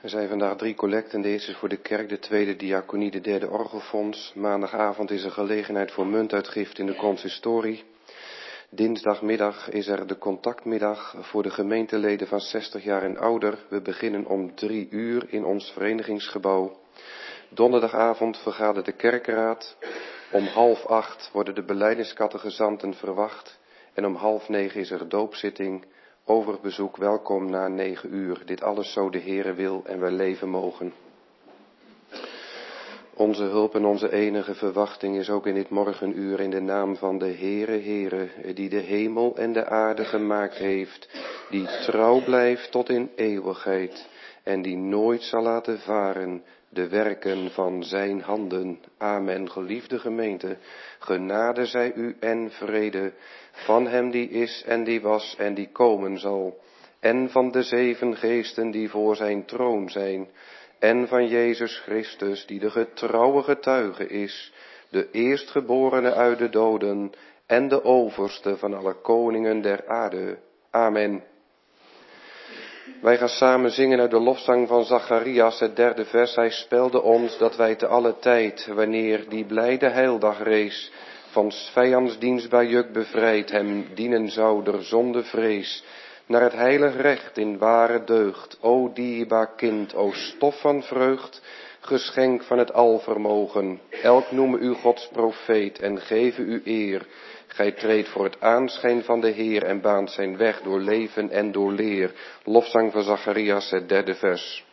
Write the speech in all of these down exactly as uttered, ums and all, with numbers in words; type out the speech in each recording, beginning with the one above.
Er zijn vandaag drie collecten. De eerste is voor de kerk, de tweede diaconie, de derde orgelfonds. Maandagavond is er gelegenheid voor muntuitgift in de consistorie. Dinsdagmiddag is er de contactmiddag voor de gemeenteleden van zestig jaar en ouder. We beginnen om drie uur in ons verenigingsgebouw. Donderdagavond vergadert de kerkraad. Om half acht worden de belijdeniscategezanten verwacht. En om half negen is er doopzitting. Overbezoek, welkom na negen uur. Dit alles zo de Heere wil en wij leven mogen. Onze hulp en onze enige verwachting is ook in dit morgenuur in de naam van de Heere, Heere, die de hemel en de aarde gemaakt heeft, die trouw blijft tot in eeuwigheid en die nooit zal laten varen de werken van zijn handen. Amen. Geliefde gemeente, genade zij u en vrede van hem die is en die was en die komen zal, en van de zeven geesten die voor zijn troon zijn, en van Jezus Christus, die de getrouwe getuige is, de eerstgeborene uit de doden en de overste van alle koningen der aarde. Amen. Wij gaan samen zingen uit de lofzang van Zacharias, het derde vers. Hij spelde ons dat wij te alle tijd, wanneer die blijde heildag rees, van 's vijands dienstbaar juk bevrijd hem dienen zou der zonde vrees, naar het heilig recht in ware deugd. O dierbaar kind, o stof van vreugd, geschenk van het alvermogen. Elk noeme u Gods profeet en geven u eer. Gij treedt voor het aanschijn van de Heer en baant zijn weg door leven en door leer. Lofzang van Zacharias, het derde vers.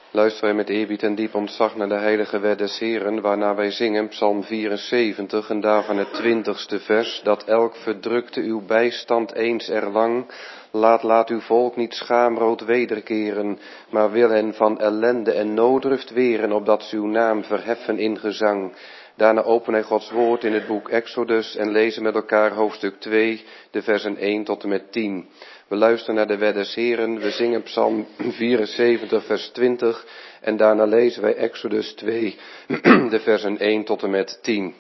Luisteren wij met eerbied en diep ontzag naar de heilige wet des Heren, waarna wij zingen Psalm vierenzeventig en daarvan het twintigste vers, dat elk verdrukte uw bijstand eens erlang, laat, laat uw volk niet schaamrood wederkeren, maar wil hen van ellende en nooddruft weren, opdat ze uw naam verheffen in gezang. Daarna openen wij Gods woord in het boek Exodus en lezen met elkaar hoofdstuk twee, de versen één tot en met tien. We luisteren naar de wet des Heren, we zingen Psalm vierenzeventig vers twintig en daarna lezen wij Exodus twee, de versen één tot en met tien.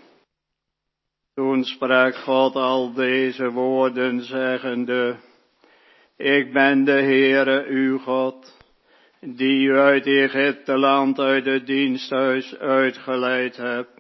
Toen sprak God al deze woorden zeggende, ik ben de Heere uw God, die u uit Egypte land uit het diensthuis uitgeleid hebt.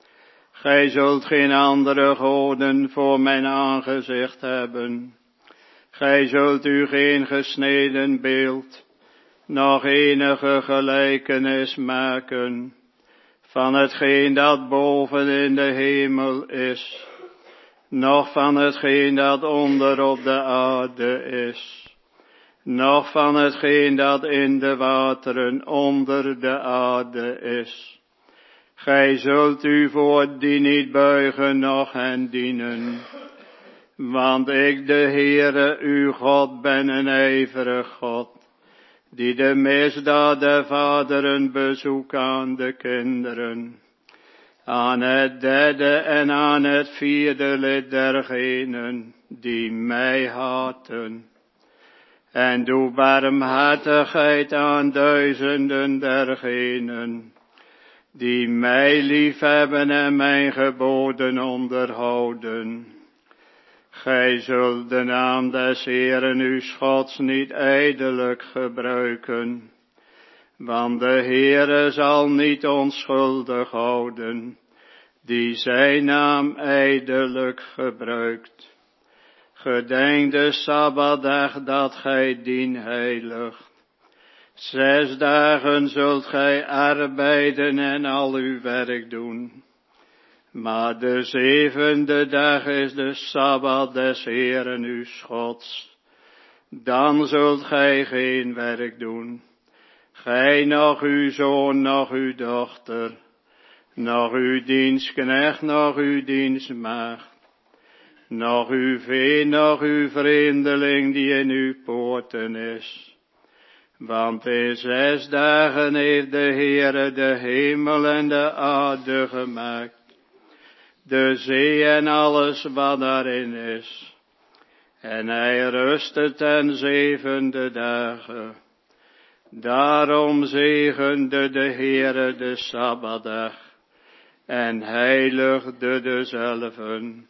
Gij zult geen andere goden voor mijn aangezicht hebben. Gij zult u geen gesneden beeld, nog enige gelijkenis maken, van hetgeen dat boven in de hemel is, noch van hetgeen dat onder op de aarde is, noch van hetgeen dat in de wateren onder de aarde is. Gij zult u voor die niet buigen, noch hen dienen. Want ik, de Heere, uw God, ben een ijverig God, die de misdaad der vaderen bezoekt aan de kinderen, aan het derde en aan het vierde lid dergenen, die mij haten. En doe barmhartigheid aan duizenden dergenen, die mij liefhebben en mijn geboden onderhouden. Gij zult de naam des Heeren uw Gods niet ijdelijk gebruiken, want de Heere zal niet onschuldig houden, die zijn naam ijdelijk gebruikt. Gedenk de Sabbatdag dat gij dien heiligt. Zes dagen zult gij arbeiden en al uw werk doen. Maar de zevende dag is de Sabbat des Heeren uw Gods. Dan zult gij geen werk doen. Gij, nog uw zoon, nog uw dochter, nog uw dienstknecht, nog uw dienstmaagd, nog uw vee, nog uw vreemdeling die in uw poorten is. Want in zes dagen heeft de Heere de hemel en de aarde gemaakt, de zee en alles wat daarin is. En hij rustte ten zevende dagen. Daarom zegende de Heere de Sabbatdag en heiligde dezelven.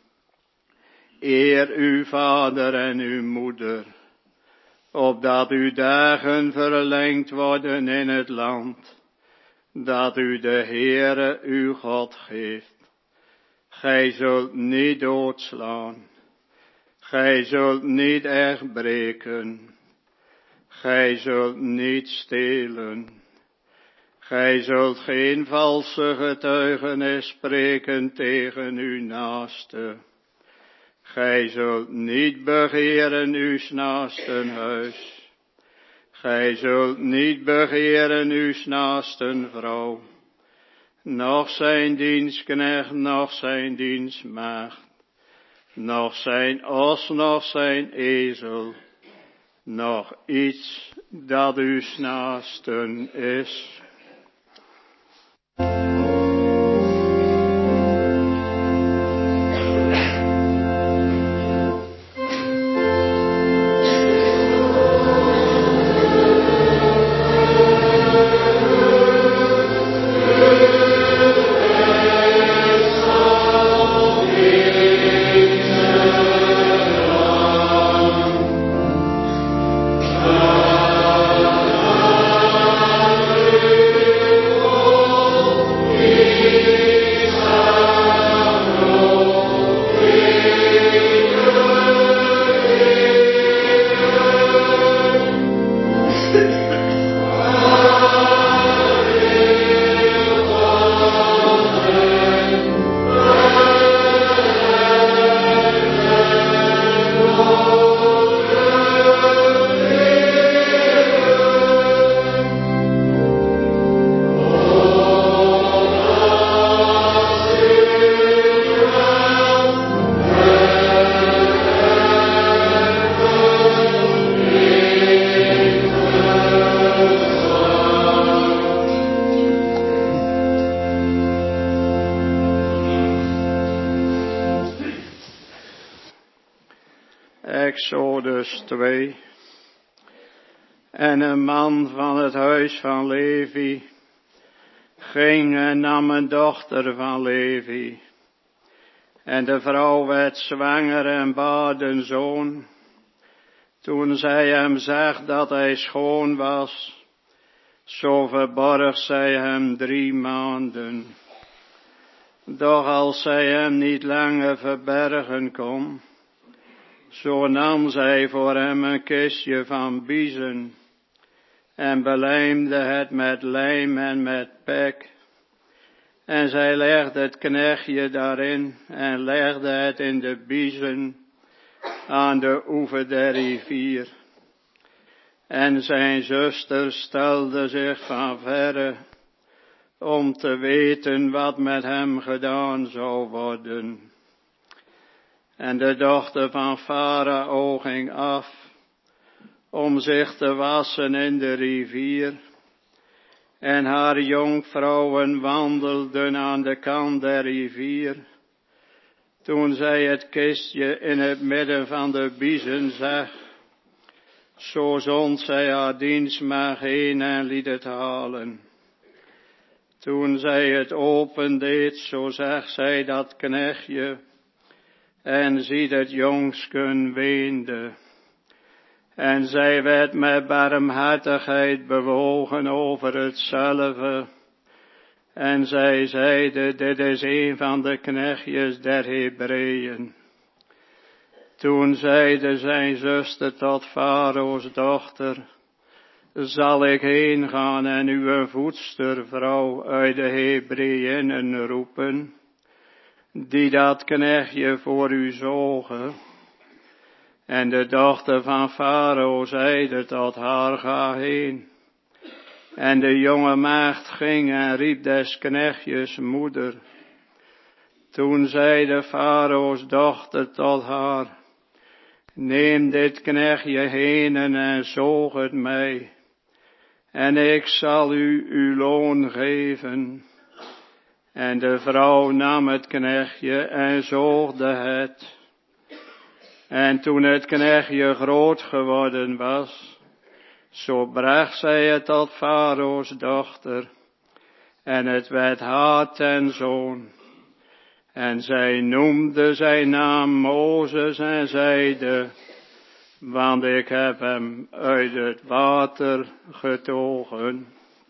Eer uw vader en uw moeder, opdat uw dagen verlengd worden in het land, dat u de Heere uw God geeft. Gij zult niet doodslaan, gij zult niet echt breken, gij zult niet stelen, gij zult geen valse getuigenis spreken tegen uw naaste. Gij zult niet begeren uw naasten huis. Gij zult niet begeren uw naasten vrouw, noch zijn dienstknecht, noch zijn dienstmaagd, noch zijn os, noch zijn ezel, noch iets dat uw naasten is. Amen. Exodus twee. En een man van het huis van Levi ging en nam een dochter van Levi. En de vrouw werd zwanger en baarde een zoon. Toen zij hem zag dat hij schoon was, zo verborg zij hem drie maanden. Doch als zij hem niet langer verbergen kon, zo nam zij voor hem een kistje van biezen en belijmde het met lijm en met pek. En zij legde het knechtje daarin en legde het in de biezen aan de oever der rivier. En zijn zuster stelde zich van verre om te weten wat met hem gedaan zou worden. En de dochter van Farao ging af om zich te wassen in de rivier. En haar jonkvrouwen wandelden aan de kant der rivier. Toen zij het kistje in het midden van de biezen zag, zo zond zij haar dienstmaagd heen en liet het halen. Toen zij het opendeed, zo zag zij dat knechtje, en ziet het jongsken weende. En zij werd met barmhartigheid bewogen over hetzelfde. En zij zeide, dit is een van de knechtjes der Hebreeën. Toen zeide zijn zuster tot Farao's dochter, zal ik heen gaan en uw voedstervrouw uit de Hebreeënen roepen, die dat knechtje voor u zogen. En de dochter van Farao zeide tot haar, ga heen. En de jonge maagd ging en riep des knechtjes moeder. Toen zeide Farao's dochter tot haar, neem dit knechtje heen en zoog het mij, en ik zal u uw loon geven. En de vrouw nam het knechtje en zoogde het. En toen het knechtje groot geworden was, zo bracht zij het tot Farao's dochter, en het werd haar ten zoon. En zij noemde zijn naam Mozes en zeide, want ik heb hem uit het water getogen.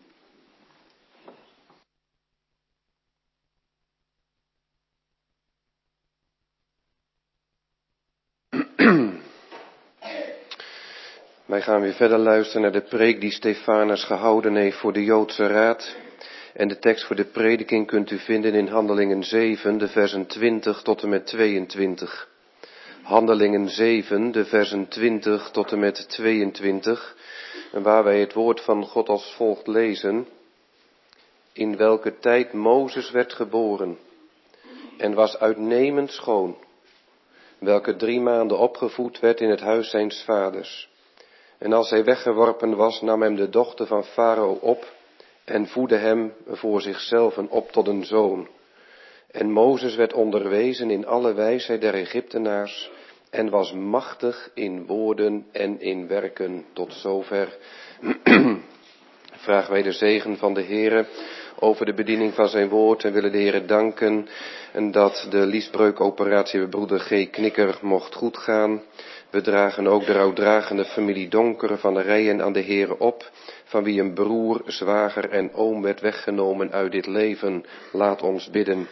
Wij gaan weer verder luisteren naar de preek die Stefanus gehouden heeft voor de Joodse Raad. En de tekst voor de prediking kunt u vinden in Handelingen zeven, de versen twintig tot en met tweeëntwintig. Handelingen zeven, de versen twintig tot en met tweeëntwintig. En waar wij het woord van God als volgt lezen. In welke tijd Mozes werd geboren en was uitnemend schoon, welke drie maanden opgevoed werd in het huis zijns vaders. En als hij weggeworpen was, nam hem de dochter van Farao op en voedde hem voor zichzelf op tot een zoon. En Mozes werd onderwezen in alle wijsheid der Egyptenaars en was machtig in woorden en in werken. Tot zover vragen wij de zegen van de Heere over de bediening van zijn woord en willen de Heere danken en dat de liesbreukoperatie bij broeder G. Knikker mocht goed gaan. We dragen ook de rouwdragende familie Donker van de Rijen aan de Heere op, van wie een broer, zwager en oom werd weggenomen uit dit leven. Laat ons bidden.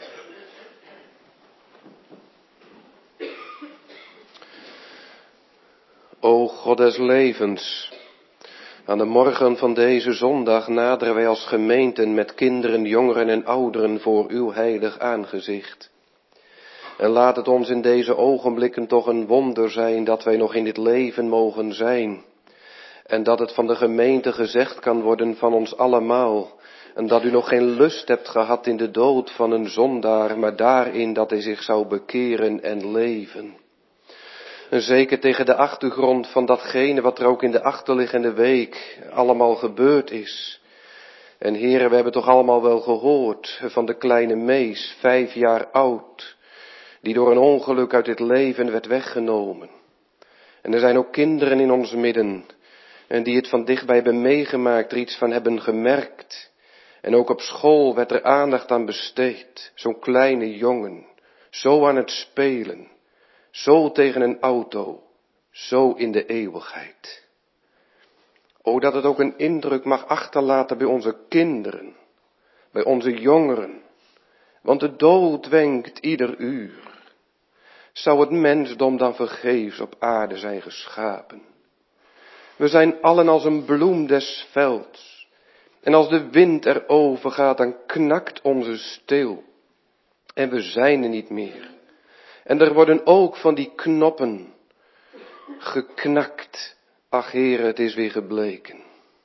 O God des levens, aan de morgen van deze zondag naderen wij als gemeenten met kinderen, jongeren en ouderen voor uw heilig aangezicht. En laat het ons in deze ogenblikken toch een wonder zijn dat wij nog in dit leven mogen zijn. En dat het van de gemeente gezegd kan worden van ons allemaal. En dat u nog geen lust hebt gehad in de dood van een zondaar, maar daarin dat hij zich zou bekeren en leven. En zeker tegen de achtergrond van datgene wat er ook in de achterliggende week allemaal gebeurd is. En heren, we hebben toch allemaal wel gehoord van de kleine Mees, vijf jaar oud, die door een ongeluk uit dit leven werd weggenomen. En er zijn ook kinderen in ons midden, en die het van dichtbij hebben meegemaakt, er iets van hebben gemerkt. En ook op school werd er aandacht aan besteed. Zo'n kleine jongen, zo aan het spelen, zo tegen een auto, zo in de eeuwigheid. O, dat het ook een indruk mag achterlaten bij onze kinderen, bij onze jongeren. Want de dood wenkt ieder uur. Zou het mensdom dan vergeefs op aarde zijn geschapen? We zijn allen als een bloem des velds. En als de wind erover gaat, dan knakt onze steel. En we zijn er niet meer. En er worden ook van die knoppen geknakt. Ach Heere, het is weer gebleken.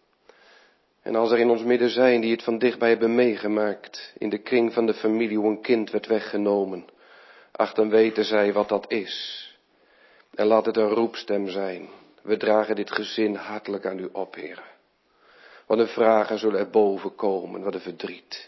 En als er in ons midden zijn die het van dichtbij hebben meegemaakt, in de kring van de familie hoe een kind werd weggenomen, ach, dan weten zij wat dat is. En laat het een roepstem zijn. We dragen dit gezin hartelijk aan u op, Heere. Wat een vragen zullen er boven komen, wat een verdriet.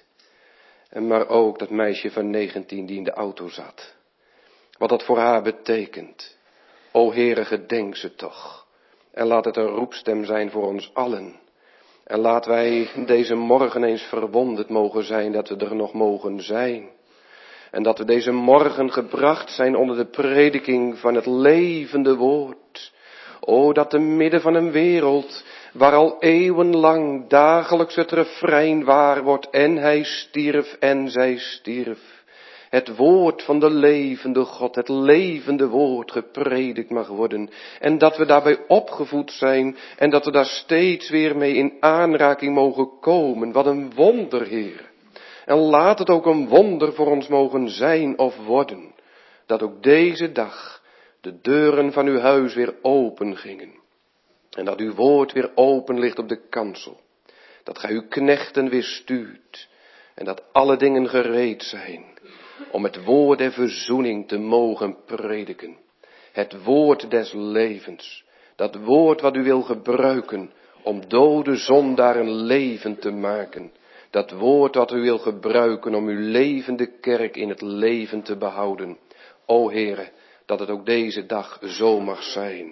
En maar ook dat meisje van negentien die in de auto zat. Wat dat voor haar betekent. O Heere, gedenk ze toch. En laat het een roepstem zijn voor ons allen. En laat wij deze morgen eens verwonderd mogen zijn dat we er nog mogen zijn. En dat we deze morgen gebracht zijn onder de prediking van het levende woord. O, dat te midden van een wereld waar al eeuwenlang dagelijks het refrein waar wordt. En hij stierf en zij stierf. Het woord van de levende God, het levende woord gepredikt mag worden. En dat we daarbij opgevoed zijn en dat we daar steeds weer mee in aanraking mogen komen. Wat een wonder, Heer. En laat het ook een wonder voor ons mogen zijn of worden. Dat ook deze dag de deuren van uw huis weer open gingen. En dat uw woord weer open ligt op de kansel. Dat gij uw knechten weer stuurt. En dat alle dingen gereed zijn om het woord der verzoening te mogen prediken. Het woord des levens. Dat woord wat u wil gebruiken om dode zondaren levend te maken. Dat woord wat u wil gebruiken om uw levende kerk in het leven te behouden. O Heere, dat het ook deze dag zo mag zijn.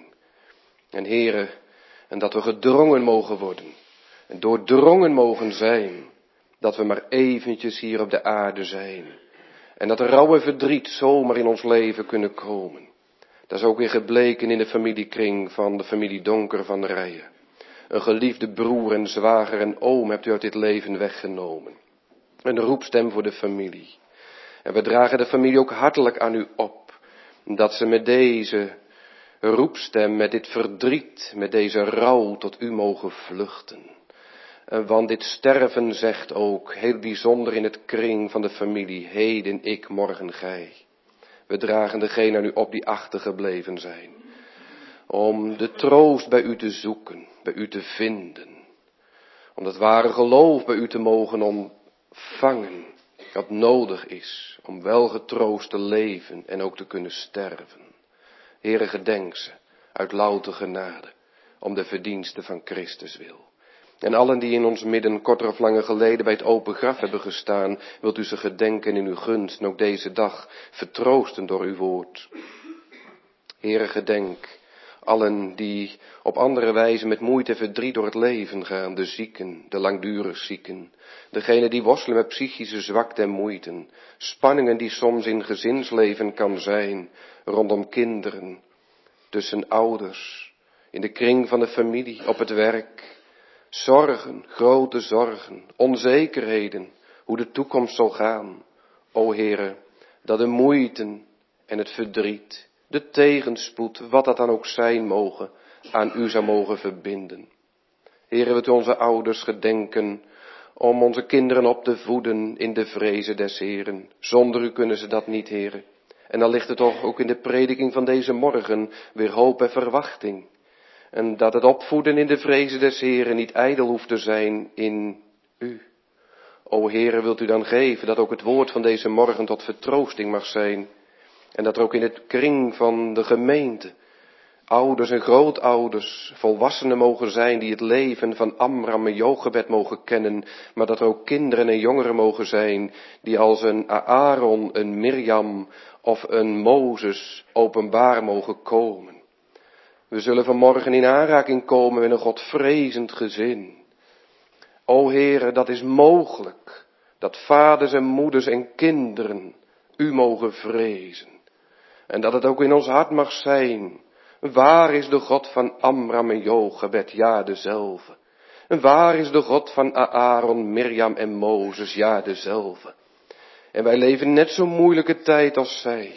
En Heere, en dat we gedrongen mogen worden. En doordrongen mogen zijn. Dat we maar eventjes hier op de aarde zijn. En dat rauwe verdriet zomaar in ons leven kunnen komen. Dat is ook weer gebleken in de familiekring van de familie Donker van Rijen. Een geliefde broer en zwager en oom hebt u uit dit leven weggenomen. Een roepstem voor de familie. En we dragen de familie ook hartelijk aan u op. Dat ze met deze roepstem, met dit verdriet, met deze rouw tot u mogen vluchten. Want dit sterven zegt ook, heel bijzonder in het kring van de familie, heden ik, morgen gij. We dragen degene aan u op die achtergebleven zijn. Om de troost bij u te zoeken, bij u te vinden. Om het ware geloof bij u te mogen ontvangen, dat nodig is om wel getroost te leven en ook te kunnen sterven. Heere, gedenk ze uit louter genade, om de verdiensten van Christus wil. En allen die in ons midden korter of langer geleden bij het open graf hebben gestaan, wilt u ze gedenken in uw gunst en ook deze dag vertroosten door uw woord. Heere, gedenk allen die op andere wijze met moeite en verdriet door het leven gaan, de zieken, de langdurig zieken, degenen die worstelen met psychische zwakte en moeite, spanningen die soms in gezinsleven kan zijn, rondom kinderen, tussen ouders, in de kring van de familie, op het werk. Zorgen, grote zorgen, onzekerheden, hoe de toekomst zal gaan. O Heere, dat de moeite en het verdriet, de tegenspoed, wat dat dan ook zijn mogen, aan u zou mogen verbinden. Heere, wilt u onze ouders gedenken om onze kinderen op te voeden in de vrezen des Heeren. Zonder u kunnen ze dat niet, Heere. En dan ligt het toch ook in de prediking van deze morgen weer hoop en verwachting. En dat het opvoeden in de vrezen des Heeren niet ijdel hoeft te zijn in u. O Heere, wilt u dan geven dat ook het woord van deze morgen tot vertroosting mag zijn. En dat er ook in het kring van de gemeente ouders en grootouders, volwassenen mogen zijn die het leven van Amram en Jochebed mogen kennen, maar dat er ook kinderen en jongeren mogen zijn die als een Aaron, een Mirjam of een Mozes openbaar mogen komen. We zullen vanmorgen in aanraking komen met een Godvrezend gezin. O Heere, dat is mogelijk, dat vaders en moeders en kinderen u mogen vrezen. En dat het ook in ons hart mag zijn. Waar is de God van Amram en Jochebed? Ja, dezelfde. En waar is de God van Aaron, Mirjam en Mozes? Ja, dezelfde. En wij leven net zo'n moeilijke tijd als zij.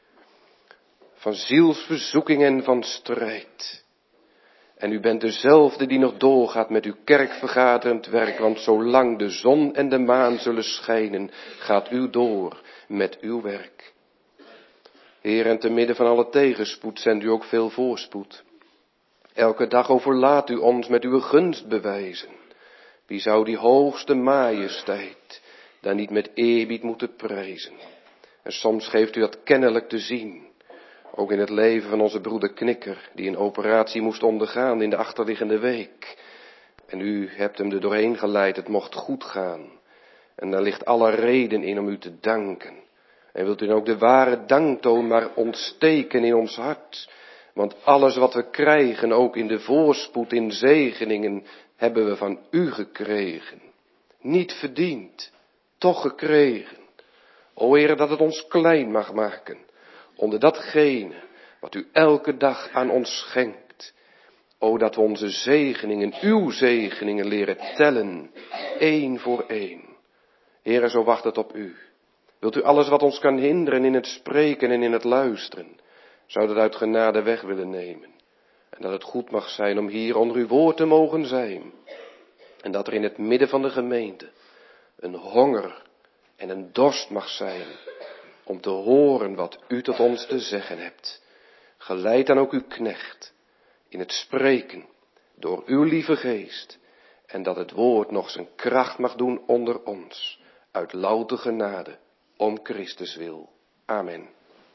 Van zielsverzoeking en van strijd. En u bent dezelfde die nog doorgaat met uw kerkvergaderend werk, want zolang de zon en de maan zullen schijnen, gaat u door met uw werk. Heer, en te midden van alle tegenspoed zendt u ook veel voorspoed. Elke dag overlaat u ons met uw gunstbewijzen. Wie zou die hoogste majesteit dan niet met eerbied moeten prijzen? En soms geeft u dat kennelijk te zien. Ook in het leven van onze broeder Knikker, die een operatie moest ondergaan in de achterliggende week. En u hebt hem er doorheen geleid, het mocht goed gaan. En daar ligt alle reden in om u te danken. En wilt u ook de ware danktoon maar ontsteken in ons hart. Want alles wat we krijgen, ook in de voorspoed, in zegeningen, hebben we van u gekregen. Niet verdiend, toch gekregen. O Heer, dat het ons klein mag maken. Onder datgene wat u elke dag aan ons schenkt. O, dat we onze zegeningen, uw zegeningen leren tellen, één voor één. Heere, zo wacht het op u. Wilt u alles wat ons kan hinderen in het spreken en in het luisteren, zou dat uit genade weg willen nemen. En dat het goed mag zijn om hier onder uw woord te mogen zijn. En dat er in het midden van de gemeente een honger en een dorst mag zijn om te horen wat u tot ons te zeggen hebt. Geleid dan ook uw knecht in het spreken door uw lieve geest. En dat het woord nog zijn kracht mag doen onder ons. Uit louter genade, om Christus wil. Amen.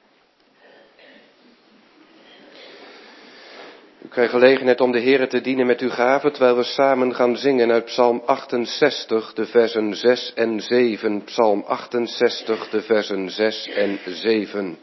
U krijgt gelegenheid om de Heere te dienen met uw gaven, terwijl we samen gaan zingen uit Psalm achtenzestig, de versen zes en zeven. Psalm achtenzestig, de versen zes en zeven.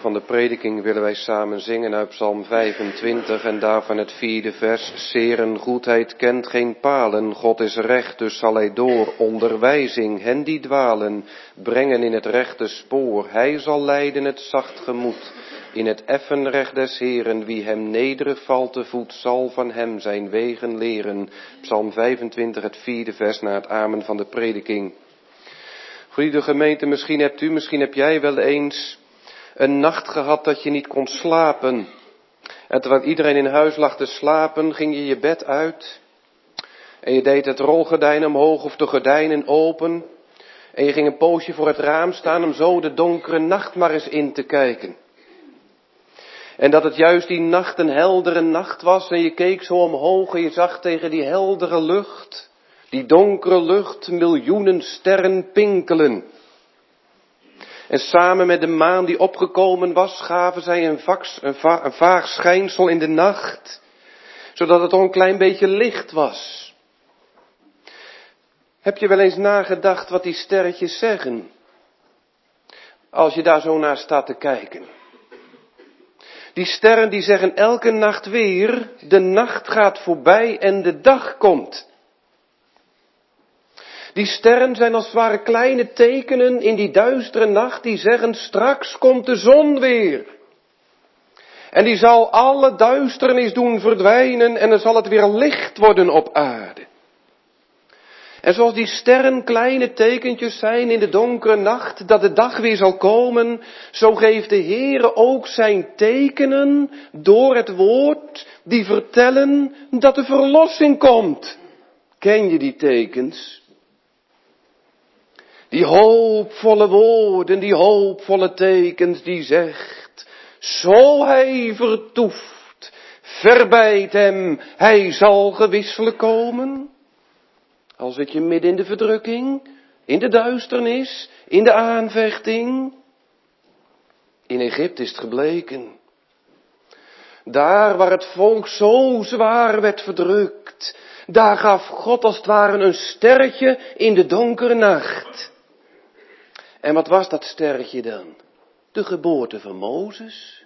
van de prediking willen wij samen zingen uit Psalm vijfentwintig en daarvan het vierde vers. Seren goedheid kent geen palen, God is recht, dus zal hij door onderwijzing hen die dwalen brengen in het rechte spoor. Hij zal leiden het zacht gemoed in het effen recht des Heren. Wie hem nederig valt te voet, zal van hem zijn wegen leren. Psalm vijfentwintig, het vierde vers na het amen van de prediking. Goede gemeente, misschien hebt u, misschien heb jij wel eens een nacht gehad dat je niet kon slapen. En terwijl iedereen in huis lag te slapen, ging je je bed uit. En je deed het rolgordijn omhoog of de gordijnen open. En je ging een poosje voor het raam staan om zo de donkere nacht maar eens in te kijken. En dat het juist die nacht een heldere nacht was en je keek zo omhoog en je zag tegen die heldere lucht, die donkere lucht, miljoenen sterren pinkelen. En samen met de maan die opgekomen was, gaven zij een, vax, een, va, een vaag schijnsel in de nacht, zodat het toch een klein beetje licht was. Heb je wel eens nagedacht wat die sterretjes zeggen, als je daar zo naar staat te kijken? Die sterren die zeggen elke nacht weer, de nacht gaat voorbij en de dag komt. Die sterren zijn als het ware kleine tekenen in die duistere nacht die zeggen straks komt de zon weer. En die zal alle duisternis doen verdwijnen en dan zal het weer licht worden op aarde. En zoals die sterren kleine tekentjes zijn in de donkere nacht, dat de dag weer zal komen, zo geeft de Heere ook zijn tekenen door het woord die vertellen dat de verlossing komt. Ken je die tekens? Die hoopvolle woorden, die hoopvolle tekens die zegt, zo hij vertoeft, verbijt hem, hij zal gewisselijk komen. Al zit je midden in de verdrukking, in de duisternis, in de aanvechting. In Egypte is het gebleken. Daar waar het volk zo zwaar werd verdrukt, daar gaf God als het ware een sterretje in de donkere nacht. En wat was dat sterretje dan? De geboorte van Mozes.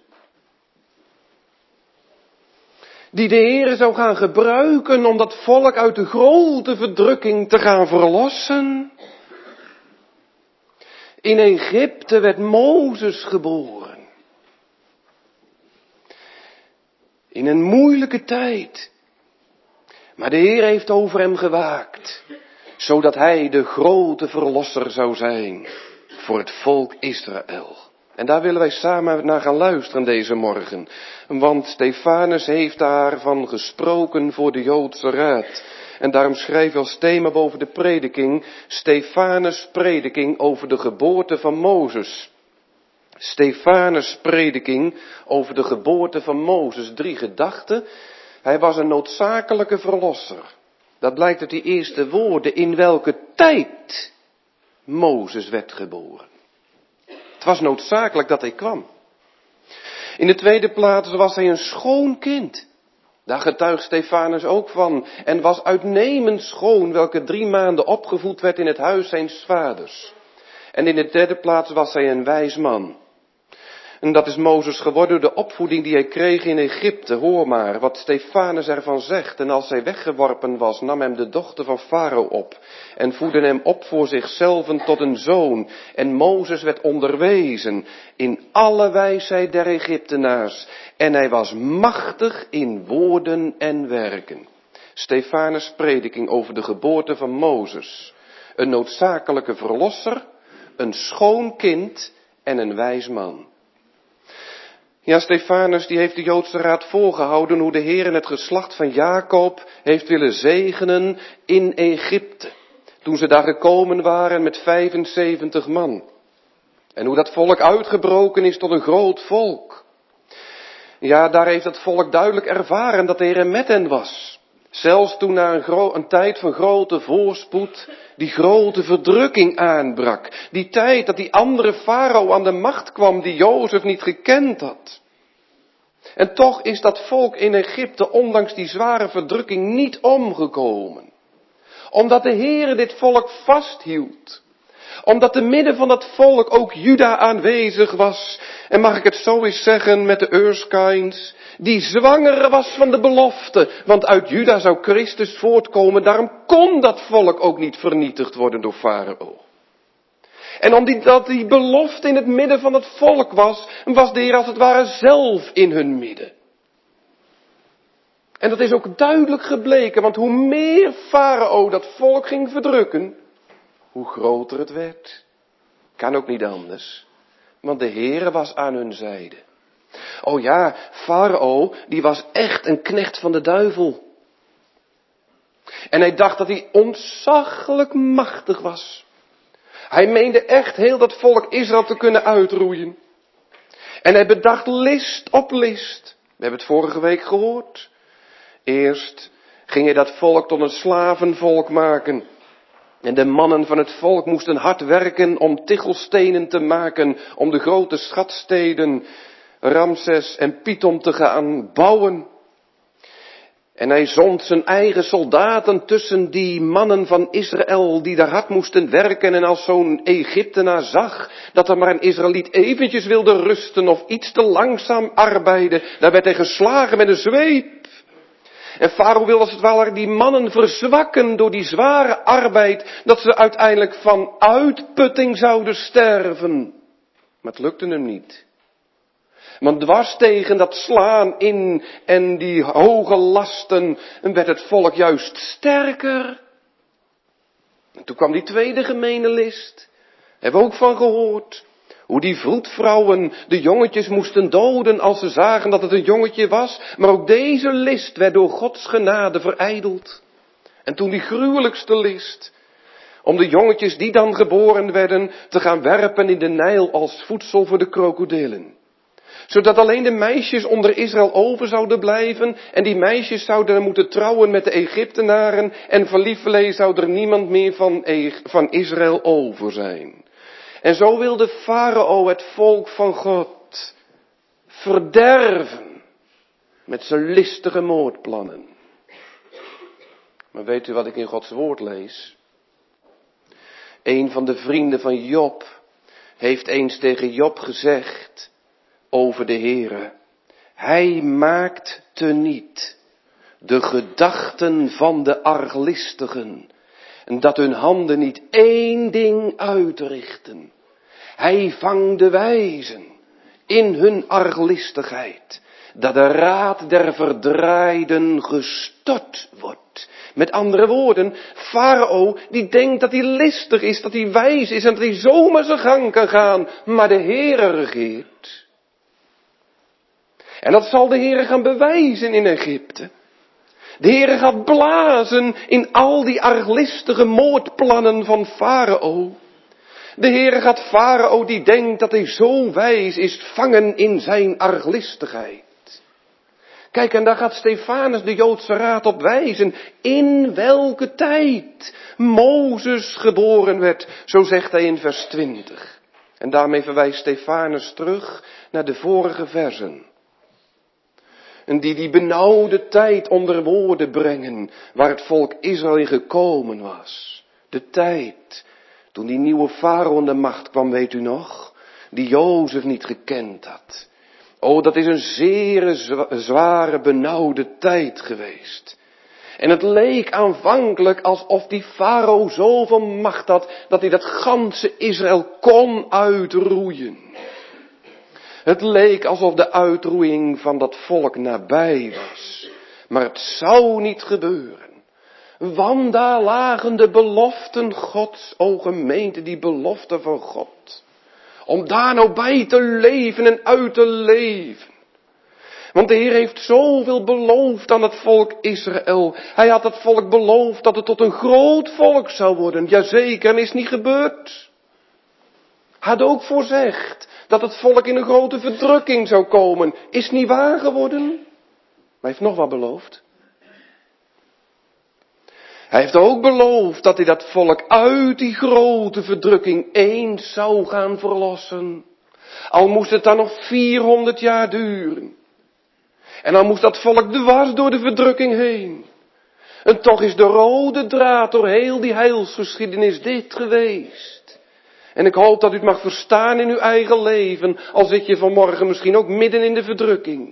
Die de Heere zou gaan gebruiken om dat volk uit de grote verdrukking te gaan verlossen. In Egypte werd Mozes geboren. In een moeilijke tijd. Maar de Heer heeft over hem gewaakt, zodat hij de grote verlosser zou zijn voor het volk Israël. En daar willen wij samen naar gaan luisteren deze morgen. Want Stefanus heeft daarvan gesproken voor de Joodse Raad. En daarom schrijf je als thema boven de prediking, Stefanus' prediking over de geboorte van Mozes. Stefanus' prediking over de geboorte van Mozes. Drie gedachten. Hij was een noodzakelijke verlosser. Dat blijkt uit die eerste woorden, in welke tijd Mozes werd geboren. Het was noodzakelijk dat hij kwam. In de tweede plaats was hij een schoon kind. Daar getuigt Stefanus ook van. En was uitnemend schoon, welke drie maanden opgevoed werd in het huis zijns vaders. En in de derde plaats was hij een wijs man. En dat is Mozes geworden door de opvoeding die hij kreeg in Egypte. Hoor maar wat Stefanus ervan zegt. En als hij weggeworpen was, nam hem de dochter van Farao op. En voedde hem op voor zichzelf tot een zoon. En Mozes werd onderwezen in alle wijsheid der Egyptenaars. En hij was machtig in woorden en werken. Stefanus' prediking over de geboorte van Mozes. Een noodzakelijke verlosser, een schoon kind en een wijs man. Ja, Stefanus die heeft de Joodse Raad voorgehouden hoe de Heer het geslacht van Jacob heeft willen zegenen in Egypte. Toen ze daar gekomen waren met vijfenzeventig man. En hoe dat volk uitgebroken is tot een groot volk. Ja, daar heeft het volk duidelijk ervaren dat de Heer met hen was. Zelfs toen na een, gro- een tijd van grote voorspoed die grote verdrukking aanbrak. Die tijd dat die andere farao aan de macht kwam die Jozef niet gekend had. En toch is dat volk in Egypte ondanks die zware verdrukking niet omgekomen. Omdat de Heere dit volk vasthield. Omdat te midden van dat volk ook Juda aanwezig was. En mag ik het zo eens zeggen met de Erskines, die zwanger was van de belofte. Want uit Juda zou Christus voortkomen, daarom kon dat volk ook niet vernietigd worden door Farao. En omdat die belofte in het midden van het volk was, was de Heer als het ware zelf in hun midden. En dat is ook duidelijk gebleken, want hoe meer Farao dat volk ging verdrukken, hoe groter het werd. Kan ook niet anders, want de Heere was aan hun zijde. Oh ja, Farao, die was echt een knecht van de duivel. En hij dacht dat hij ontzaglijk machtig was. Hij meende echt heel dat volk Israël te kunnen uitroeien. En hij bedacht list op list. We hebben het vorige week gehoord. Eerst ging hij dat volk tot een slavenvolk maken. En de mannen van het volk moesten hard werken om tichelstenen te maken, om de grote schatsteden Ramses en Python te gaan bouwen. En hij zond zijn eigen soldaten tussen die mannen van Israël die daar hard moesten werken. En als zo'n Egyptenaar zag dat er maar een Israëliet eventjes wilde rusten of iets te langzaam arbeiden, daar werd hij geslagen met een zweep. En Farao wil als het ware die mannen verzwakken door die zware arbeid, dat ze uiteindelijk van uitputting zouden sterven. Maar het lukte hem niet. Want dwars tegen dat slaan in en die hoge lasten werd het volk juist sterker. En toen kwam die tweede gemene list. Hebben we ook van gehoord. Hoe die vroedvrouwen de jongetjes moesten doden als ze zagen dat het een jongetje was. Maar ook deze list werd door Gods genade verijdeld. En toen die gruwelijkste list. Om de jongetjes die dan geboren werden te gaan werpen in de Nijl als voedsel voor de krokodillen. Zodat alleen de meisjes onder Israël over zouden blijven. En die meisjes zouden moeten trouwen met de Egyptenaren. En van lieverlee zou er niemand meer van, van Israël over zijn. En zo wilde Farao het volk van God verderven. Met zijn listige moordplannen. Maar weet u wat ik in Gods woord lees? Een van de vrienden van Job heeft eens tegen Job gezegd over de Heere: Hij maakt teniet de gedachten van de arglistigen, en dat hun handen niet één ding uitrichten. Hij vangt de wijzen in hun arglistigheid, dat de raad der verdraaiden gestort wordt. Met andere woorden, Farao die denkt dat hij listig is, dat hij wijs is en dat hij zomaar zijn gang kan gaan, maar de Heere regeert. En dat zal de Heere gaan bewijzen in Egypte. De Heere gaat blazen in al die arglistige moordplannen van Farao. De Heere gaat Farao die denkt dat hij zo wijs is vangen in zijn arglistigheid. Kijk, en daar gaat Stefanus de Joodse raad op wijzen. In welke tijd Mozes geboren werd, zo zegt hij in vers twintig. En daarmee verwijst Stefanus terug naar de vorige versen. En die die benauwde tijd onder woorden brengen, waar het volk Israël in gekomen was. De tijd, toen die nieuwe farao aan de macht kwam, weet u nog, die Jozef niet gekend had. Oh, dat is een zeer zware, benauwde tijd geweest. En het leek aanvankelijk alsof die farao zoveel macht had, dat hij dat ganse Israël kon uitroeien. Het leek alsof de uitroeiing van dat volk nabij was. Maar het zou niet gebeuren. Want daar lagen de beloften Gods, o gemeente, die beloften van God. Om daar nou bij te leven en uit te leven. Want de Heer heeft zoveel beloofd aan het volk Israël. Hij had het volk beloofd dat het tot een groot volk zou worden. Jazeker, en is niet gebeurd. Hij had ook voorzegd dat het volk in een grote verdrukking zou komen. Is niet waar geworden. Maar hij heeft nog wat beloofd. Hij heeft ook beloofd dat hij dat volk uit die grote verdrukking eens zou gaan verlossen. Al moest het dan nog vierhonderd jaar duren. En dan moest dat volk dwars door de verdrukking heen. En toch is de rode draad door heel die heilsgeschiedenis dit geweest. En ik hoop dat u het mag verstaan in uw eigen leven, al zit je vanmorgen misschien ook midden in de verdrukking.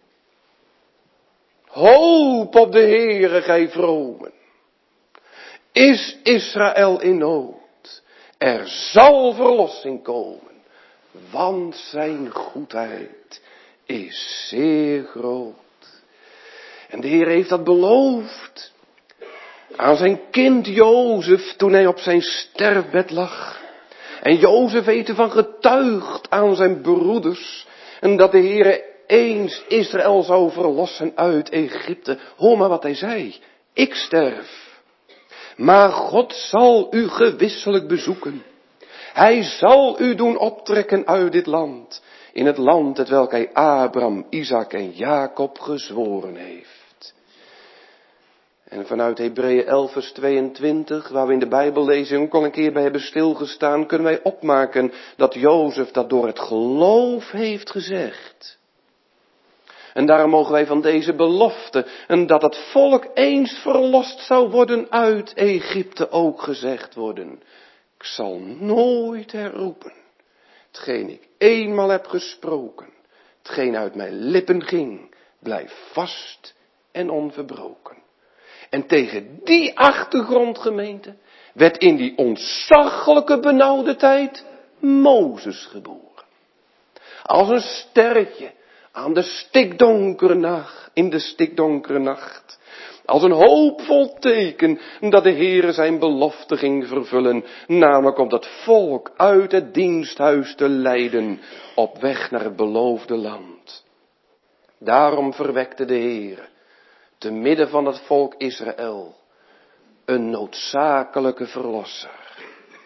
Hoop op de Heere, gij vromen. Is Israël in nood? Er zal verlossing komen, want zijn goedheid is zeer groot. En de Heer heeft dat beloofd aan zijn kind Jozef toen hij op zijn sterfbed lag. En Jozef heeft ervan getuigd aan zijn broeders en dat de Heer eens Israël zou verlossen uit Egypte. Hoor maar wat hij zei. Ik sterf, maar God zal u gewisselijk bezoeken. Hij zal u doen optrekken uit dit land, in het land het welk hij Abraham, Isaac en Jacob gezworen heeft. En vanuit Hebreeën elf vers tweeëntwintig, waar we in de Bijbellezing ook al een keer bij hebben stilgestaan, kunnen wij opmaken dat Jozef dat door het geloof heeft gezegd. En daarom mogen wij van deze belofte, en dat het volk eens verlost zou worden uit Egypte, ook gezegd worden. Ik zal nooit herroepen hetgeen ik eenmaal heb gesproken, hetgeen uit mijn lippen ging, blijf vast en onverbroken. En tegen die achtergrond, gemeente, werd in die ontzaglijke benauwde tijd Mozes geboren. Als een sterretje aan de stikdonkere nacht, in de stikdonkere nacht. Als een hoopvol teken dat de Heere zijn belofte ging vervullen. Namelijk om dat volk uit het diensthuis te leiden op weg naar het beloofde land. Daarom verwekte de Heere te midden van het volk Israël een noodzakelijke verlosser.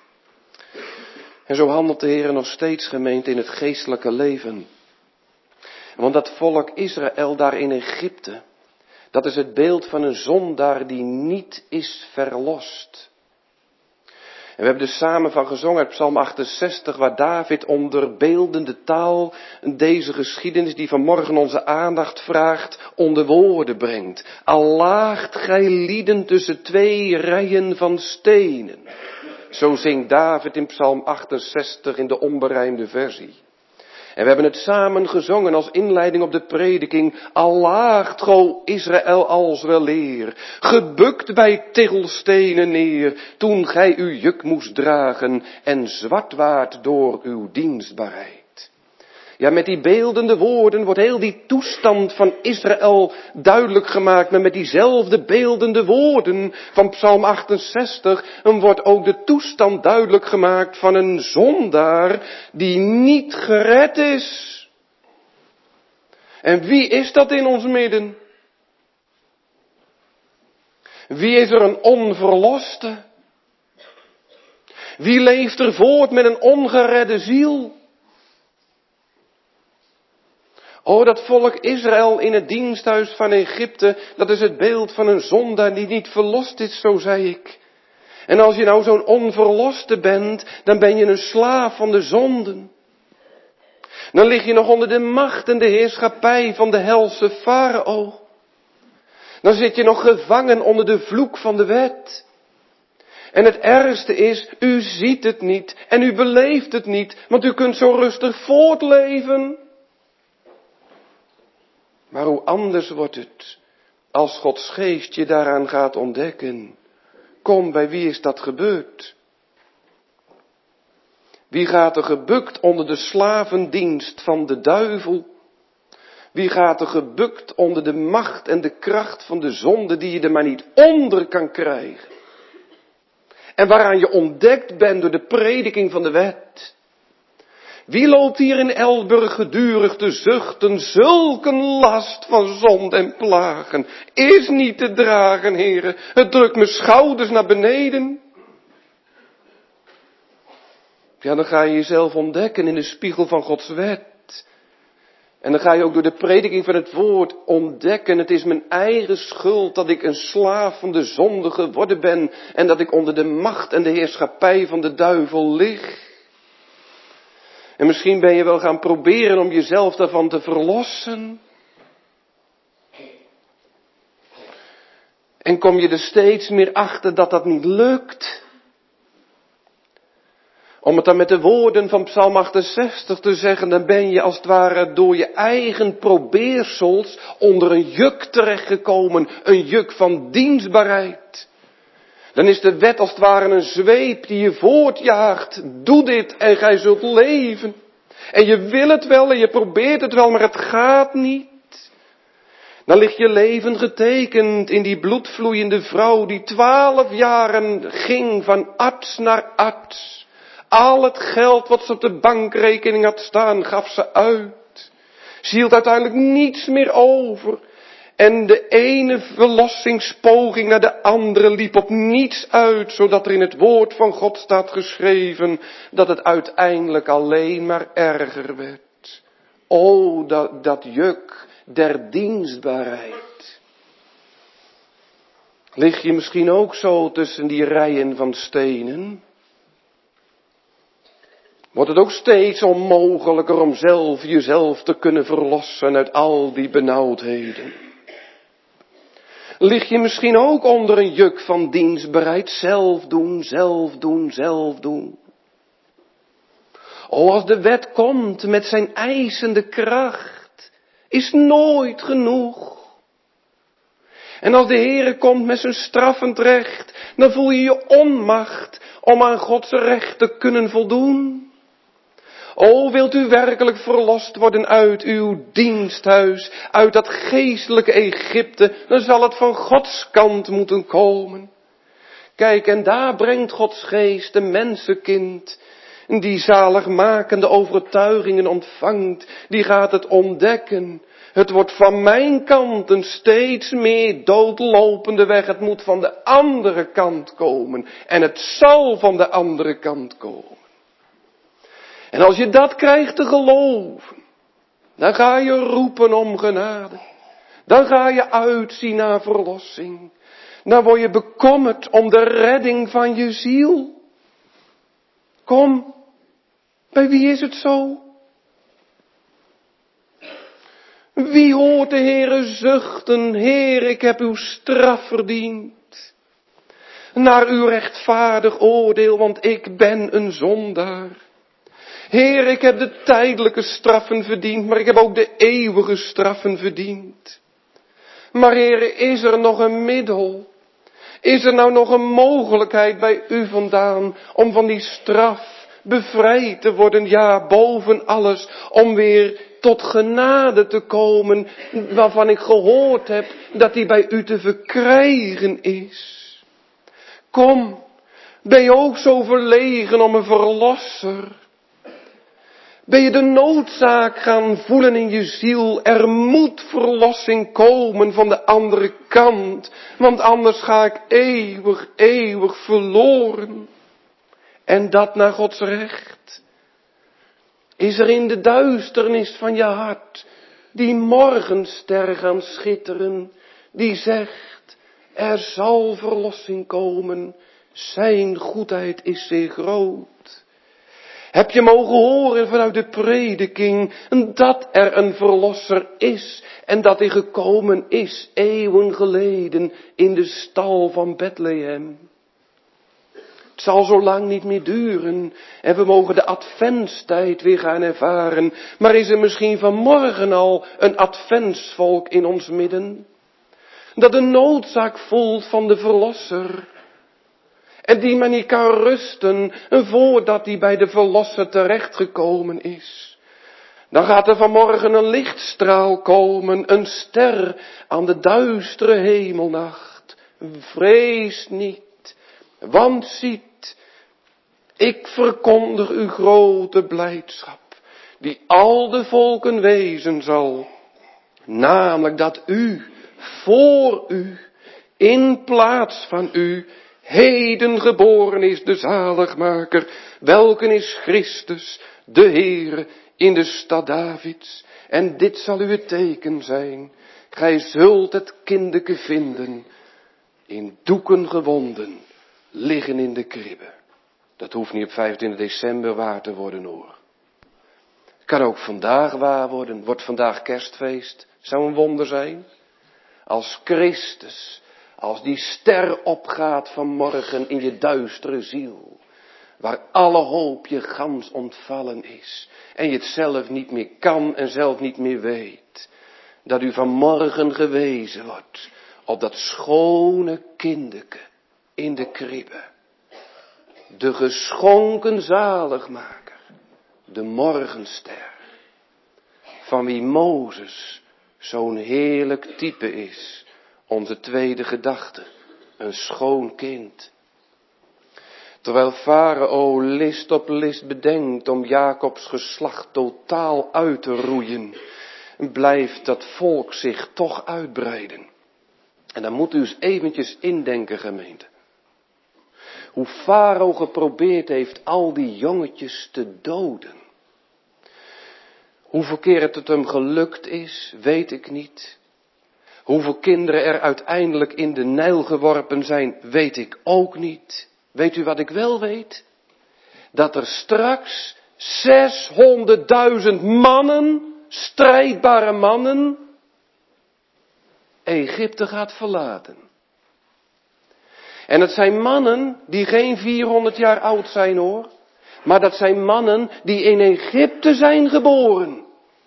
En zo handelt de Heere nog steeds, gemeente, in het geestelijke leven. Want dat volk Israël daar in Egypte, dat is het beeld van een zondaar die niet is verlost. En we hebben er samen van gezongen uit Psalm achtenzestig, waar David onder beeldende taal deze geschiedenis die vanmorgen onze aandacht vraagt, onder woorden brengt. Allaagt gij lieden tussen twee rijen van stenen. Zo zingt David in Psalm achtenzestig in de onberijmde versie. En we hebben het samen gezongen als inleiding op de prediking. Allaagt, go Israël als weleer, gebukt bij tegelstenen neer, toen gij uw juk moest dragen en zwart waart door uw dienstbaarheid. Ja, met die beeldende woorden wordt heel die toestand van Israël duidelijk gemaakt. Maar met diezelfde beeldende woorden van Psalm achtenzestig wordt ook de toestand duidelijk gemaakt van een zondaar die niet gered is. En wie is dat in ons midden? Wie is er een onverloste? Wie leeft er voort met een ongeredde ziel? O, dat volk Israël in het diensthuis van Egypte, dat is het beeld van een zondaar die niet verlost is, zo zei ik. En als je nou zo'n onverloste bent, dan ben je een slaaf van de zonden. Dan lig je nog onder de macht en de heerschappij van de helse farao. Dan zit je nog gevangen onder de vloek van de wet. En het ergste is, u ziet het niet en u beleeft het niet, want u kunt zo rustig voortleven. Maar hoe anders wordt het als Gods geest je daaraan gaat ontdekken. Kom, bij wie is dat gebeurd? Wie gaat er gebukt onder de slavendienst van de duivel? Wie gaat er gebukt onder de macht en de kracht van de zonde die je er maar niet onder kan krijgen? En waaraan je ontdekt bent door de prediking van de wet. Wie loopt hier in Elburg gedurig te zuchten, zulke last van zonde en plagen is niet te dragen, heren. Het drukt mijn schouders naar beneden. Ja, dan ga je jezelf ontdekken in de spiegel van Gods wet. En dan ga je ook door de prediking van het woord ontdekken, het is mijn eigen schuld dat ik een slaaf van de zonde geworden ben en dat ik onder de macht en de heerschappij van de duivel lig. En misschien ben je wel gaan proberen om jezelf daarvan te verlossen. En kom je er steeds meer achter dat dat niet lukt. Om het dan met de woorden van Psalm achtenzestig te zeggen, dan ben je als het ware door je eigen probeersels onder een juk terechtgekomen, een juk van dienstbaarheid. Dan is de wet als het ware een zweep die je voortjaagt. Doe dit en gij zult leven. En je wil het wel en je probeert het wel, maar het gaat niet. Dan ligt je leven getekend in die bloedvloeiende vrouw die twaalf jaren ging van arts naar arts. Al het geld wat ze op de bankrekening had staan, gaf ze uit. Ze hield uiteindelijk niets meer over. En de ene verlossingspoging naar de andere liep op niets uit, zodat er in het woord van God staat geschreven dat het uiteindelijk alleen maar erger werd. O, dat, dat juk der dienstbaarheid. Lig je misschien ook zo tussen die rijen van stenen? Wordt het ook steeds onmogelijker om zelf jezelf te kunnen verlossen uit al die benauwdheden? Lig je misschien ook onder een juk van dienstbaarheid? Zelf doen, zelf doen, zelf doen. O, als de wet komt met zijn eisende kracht, is nooit genoeg. En als de Heere komt met zijn straffend recht, dan voel je je onmacht om aan Gods recht te kunnen voldoen. O, wilt u werkelijk verlost worden uit uw diensthuis, uit dat geestelijke Egypte, dan zal het van Gods kant moeten komen. Kijk, en daar brengt Gods geest de mensenkind, die zaligmakende overtuigingen ontvangt, die gaat het ontdekken. Het wordt van mijn kant een steeds meer doodlopende weg. Het moet van de andere kant komen. En het zal van de andere kant komen. En als je dat krijgt te geloven, dan ga je roepen om genade. Dan ga je uitzien naar verlossing. Dan word je bekommerd om de redding van je ziel. Kom, bij wie is het zo? Wie hoort de Heere zuchten, Heer, ik heb uw straf verdiend. Naar uw rechtvaardig oordeel, want ik ben een zondaar. Heer, ik heb de tijdelijke straffen verdiend, maar ik heb ook de eeuwige straffen verdiend. Maar Heer, is er nog een middel? Is er nou nog een mogelijkheid bij u vandaan om van die straf bevrijd te worden? Ja, boven alles, om weer tot genade te komen, waarvan ik gehoord heb dat die bij u te verkrijgen is. Kom, ben je ook zo verlegen om een verlosser? Ben je de noodzaak gaan voelen in je ziel? Er moet verlossing komen van de andere kant, want anders ga ik eeuwig, eeuwig verloren. En dat naar Gods recht. Is er in de duisternis van je hart die morgenster gaan schitteren, die zegt, er zal verlossing komen, zijn goedheid is zeer groot. Heb je mogen horen vanuit de prediking dat er een verlosser is en dat hij gekomen is eeuwen geleden in de stal van Bethlehem? Het zal zo lang niet meer duren en we mogen de adventstijd weer gaan ervaren. Maar is er misschien vanmorgen al een adventsvolk in ons midden? Dat de noodzaak voelt van de verlosser. En die maar niet kan rusten voordat hij bij de verlosser terechtgekomen is. Dan gaat er vanmorgen een lichtstraal komen, een ster aan de duistere hemelnacht. Vrees niet, want ziet, ik verkondig uw grote blijdschap, die al de volken wezen zal. Namelijk dat u, voor u, in plaats van u, heden geboren is de zaligmaker, welken is Christus, de Heere, in de stad Davids. En dit zal uw teken zijn, gij zult het kindeke vinden, in doeken gewonden, liggen in de kribbe. Dat hoeft niet op vijfentwintig december waar te worden hoor. Het kan ook vandaag waar worden, wordt vandaag kerstfeest, zou een wonder zijn. Als Christus, als die ster opgaat vanmorgen in je duistere ziel, waar alle hoop je gans ontvallen is. En je het zelf niet meer kan en zelf niet meer weet. Dat u vanmorgen gewezen wordt op dat schone kinderke in de kribbe. De geschonken zaligmaker, de morgenster. Van wie Mozes zo'n heerlijk type is. Onze tweede gedachte, een schoon kind. Terwijl Farao list op list bedenkt om Jacobs geslacht totaal uit te roeien, blijft dat volk zich toch uitbreiden. En dan moet u eens eventjes indenken, gemeente. Hoe Farao geprobeerd heeft al die jongetjes te doden. Hoeveel keer het hem gelukt is, weet ik niet. Hoeveel kinderen er uiteindelijk in de Nijl geworpen zijn, weet ik ook niet. Weet u wat ik wel weet? Dat er straks zeshonderdduizend mannen, strijdbare mannen, Egypte gaat verlaten. En het zijn mannen die geen vierhonderd jaar oud zijn hoor. Maar dat zijn mannen die in Egypte zijn geboren.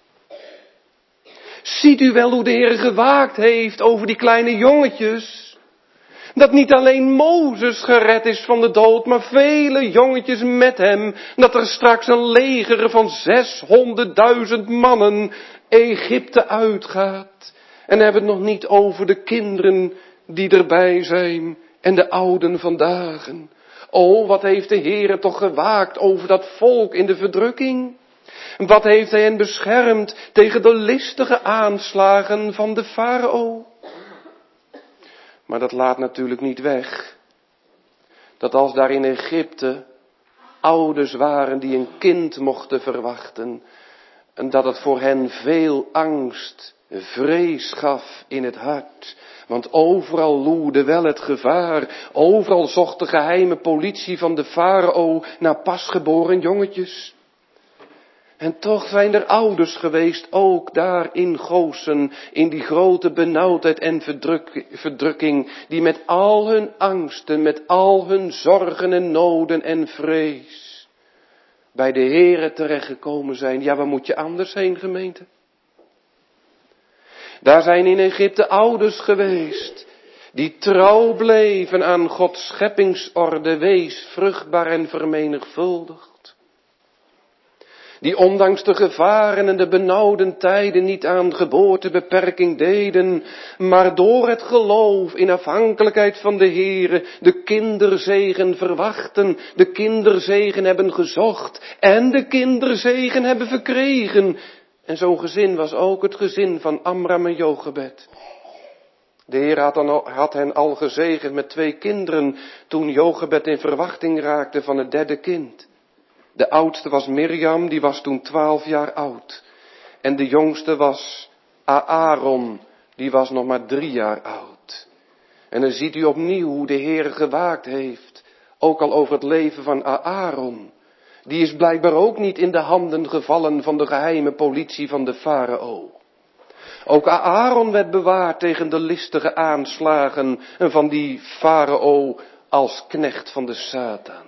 Ziet u wel hoe de Heer gewaakt heeft over die kleine jongetjes? Dat niet alleen Mozes gered is van de dood, maar vele jongetjes met hem. Dat er straks een leger van zeshonderdduizend mannen Egypte uitgaat. En hebben het nog niet over de kinderen die erbij zijn en de ouden vandaag. O, wat heeft de Heere toch gewaakt over dat volk in de verdrukking? Wat heeft hij hen beschermd tegen de listige aanslagen van de farao? Maar dat laat natuurlijk niet weg. Dat als daar in Egypte ouders waren die een kind mochten verwachten, en dat het voor hen veel angst, vrees gaf in het hart. Want overal loerde wel het gevaar. Overal zocht de geheime politie van de farao naar pasgeboren jongetjes. En toch zijn er ouders geweest, ook daar in Gosen, in die grote benauwdheid en verdruk, verdrukking, die met al hun angsten, met al hun zorgen en noden en vrees, bij de Heere terechtgekomen zijn. Ja, waar moet je anders heen, gemeente? Daar zijn in Egypte ouders geweest, die trouw bleven aan Gods scheppingsorde, wees vruchtbaar en vermenigvuldigd. Die ondanks de gevaren en de benauwde tijden niet aan geboortebeperking deden, maar door het geloof in afhankelijkheid van de Heere de kinderzegen verwachten, de kinderzegen hebben gezocht en de kinderzegen hebben verkregen. En zo'n gezin was ook het gezin van Amram en Jochebed. De Heer had, dan, had hen al gezegend met twee kinderen toen Jochebed in verwachting raakte van het derde kind. De oudste was Mirjam, die was toen twaalf jaar oud. En de jongste was Aaron, die was nog maar drie jaar oud. En dan ziet u opnieuw hoe de Heer gewaakt heeft, ook al over het leven van Aaron. Die is blijkbaar ook niet in de handen gevallen van de geheime politie van de farao. Ook Aaron werd bewaard tegen de listige aanslagen van die farao als knecht van de Satan.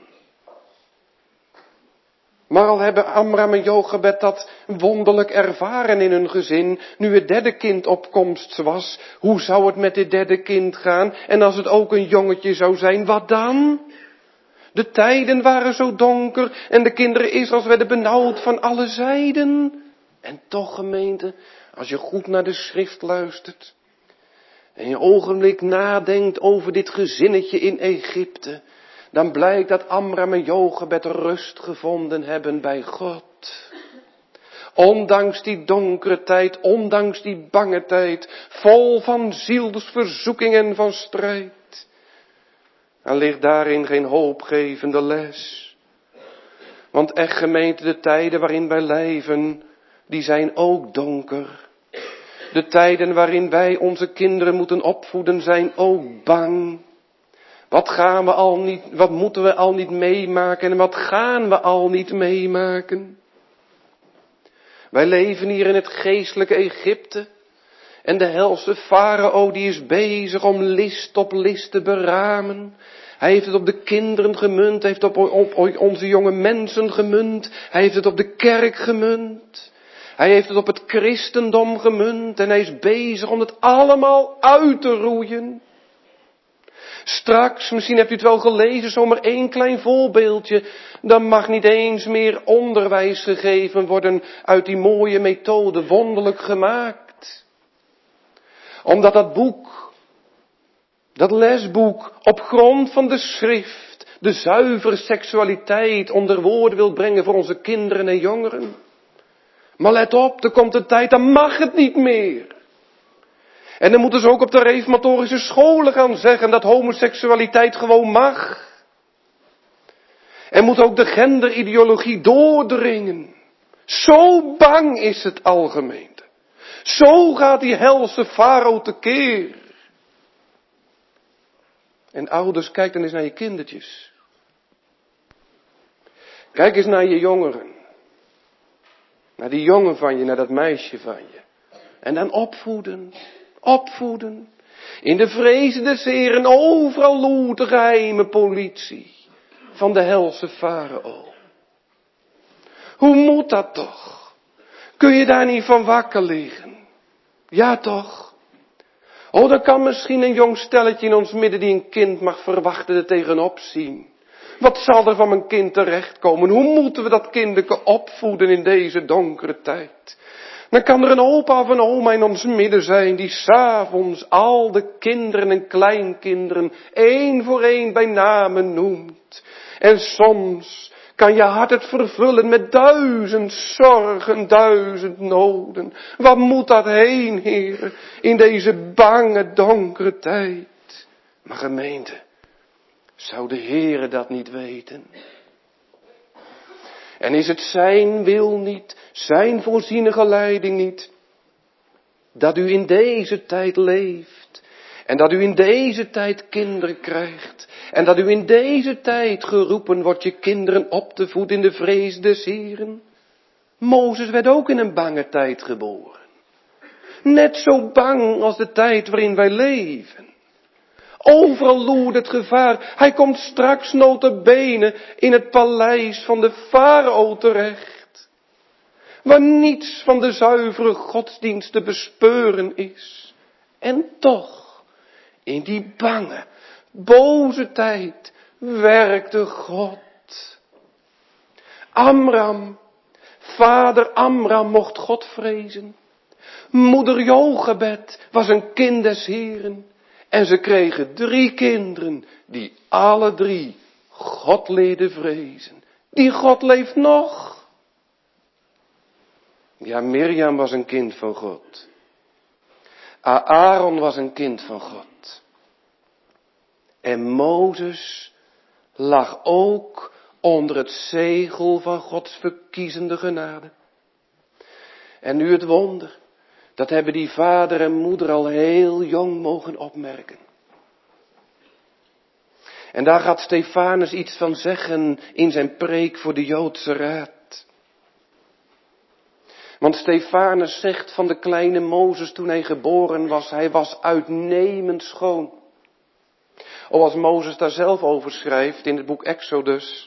Maar al hebben Amram en Jochebed dat wonderlijk ervaren in hun gezin, nu het derde kind op komst was, hoe zou het met dit derde kind gaan? En als het ook een jongetje zou zijn, wat dan? De tijden waren zo donker en de kinderen Israëls werden benauwd van alle zijden. En toch, gemeente, als je goed naar de schrift luistert en je ogenblik nadenkt over dit gezinnetje in Egypte, dan blijkt dat Amram en Jochebed rust gevonden hebben bij God. Ondanks die donkere tijd, ondanks die bange tijd, vol van zielsverzoeking en van strijd. Er ligt daarin geen hoopgevende les. Want echt, gemeente, de tijden waarin wij leven, die zijn ook donker. De tijden waarin wij onze kinderen moeten opvoeden zijn ook bang. Wat gaan we al niet, wat moeten we al niet meemaken en wat gaan we al niet meemaken? Wij leven hier in het geestelijke Egypte en de helse farao die is bezig om list op list te beramen. Hij heeft het op de kinderen gemunt. Hij heeft het op, op, op onze jonge mensen gemunt. Hij heeft het op de kerk gemunt. Hij heeft het op het christendom gemunt. En hij is bezig om het allemaal uit te roeien. Straks, misschien hebt u het wel gelezen, zomaar één klein voorbeeldje. Dan mag niet eens meer onderwijs gegeven worden uit die mooie methode, wonderlijk gemaakt. Omdat dat boek, dat lesboek, op grond van de schrift, de zuivere seksualiteit onder woorden wil brengen voor onze kinderen en jongeren. Maar let op, er komt een tijd, dan mag het niet meer. En dan moeten ze ook op de reformatorische scholen gaan zeggen dat homoseksualiteit gewoon mag. En moet ook de genderideologie doordringen. Zo bang is het algemeen. Zo gaat die helse farao tekeer. En ouders, kijk dan eens naar je kindertjes. Kijk eens naar je jongeren. Naar die jongen van je, naar dat meisje van je. En dan opvoeden. Opvoeden. In de vrezen des Heeren overal loert de geheime politie van de helse farao. Hoe moet dat toch? Kun je daar niet van wakker liggen? Ja toch? Oh, dan kan misschien een jong stelletje in ons midden die een kind mag verwachten er tegenop zien. Wat zal er van mijn kind terechtkomen? Hoe moeten we dat kinderke opvoeden in deze donkere tijd? Dan kan er een opa of een oma in ons midden zijn die 's avonds al de kinderen en kleinkinderen één voor één bij namen noemt. En soms kan je hart het vervullen met duizend zorgen, duizend noden. Wat moet dat heen, Heer, in deze bange, donkere tijd? Maar gemeente, zou de Heere dat niet weten? En is het zijn wil niet, zijn voorzienige leiding niet, dat u in deze tijd leeft en dat u in deze tijd kinderen krijgt en dat u in deze tijd geroepen wordt je kinderen op te voeden in de vrees des Heeren? Mozes werd ook in een bange tijd geboren. Net zo bang als de tijd waarin wij leven. Overal loert het gevaar. Hij komt straks nota bene in het paleis van de farao terecht. Waar niets van de zuivere godsdienst te bespeuren is. En toch, in die bange, boze tijd werkte God. Amram, vader Amram mocht God vrezen. Moeder Jochebed was een kind des Heeren. En ze kregen drie kinderen die alle drie God leerden vrezen. Die God leeft nog. Ja, Mirjam was een kind van God. Aaron was een kind van God. En Mozes lag ook onder het zegel van Gods verkiezende genade. En nu het wonder. Dat hebben die vader en moeder al heel jong mogen opmerken. En daar gaat Stefanus iets van zeggen in zijn preek voor de Joodse Raad. Want Stefanus zegt van de kleine Mozes toen hij geboren was, hij was uitnemend schoon. Of als Mozes daar zelf over schrijft in het boek Exodus,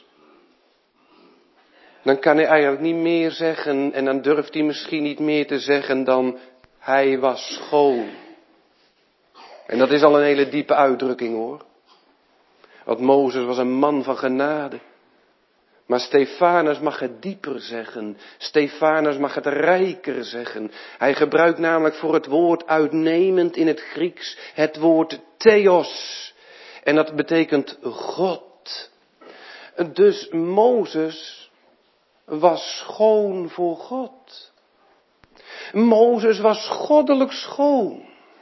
dan kan hij eigenlijk niet meer zeggen en dan durft hij misschien niet meer te zeggen dan hij was schoon. En dat is al een hele diepe uitdrukking hoor. Want Mozes was een man van genade. Maar Stefanus mag het dieper zeggen. Stefanus mag het rijker zeggen. Hij gebruikt namelijk voor het woord uitnemend in het Grieks het woord theos. En dat betekent God. Dus Mozes was schoon voor God. Mozes was goddelijk schoon.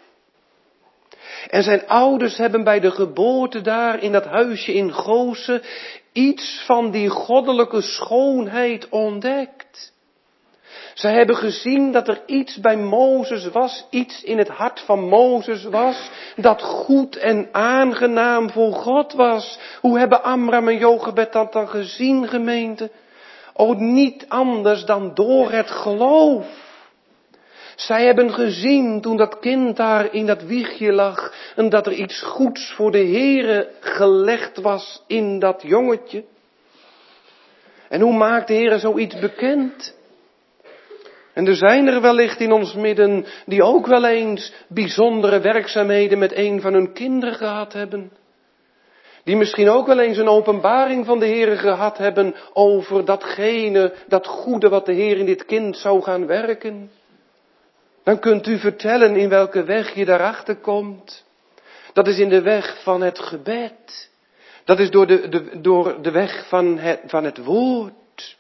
En zijn ouders hebben bij de geboorte daar in dat huisje in Gozen iets van die goddelijke schoonheid ontdekt. Zij hebben gezien dat er iets bij Mozes was, iets in het hart van Mozes was, dat goed en aangenaam voor God was. Hoe hebben Amram en Jochebed dat dan gezien, gemeente? Oh, niet anders dan door het geloof. Zij hebben gezien toen dat kind daar in dat wiegje lag en dat er iets goeds voor de Heere gelegd was in dat jongetje. En hoe maakt de Heere zoiets bekend? En er zijn er wellicht in ons midden die ook wel eens bijzondere werkzaamheden met een van hun kinderen gehad hebben. Die misschien ook wel eens een openbaring van de Heere gehad hebben over datgene, dat goede wat de Heer in dit kind zou gaan werken. Dan kunt u vertellen in welke weg je daarachter komt. Dat is in de weg van het gebed. Dat is door de, de, door de weg van het, van het woord.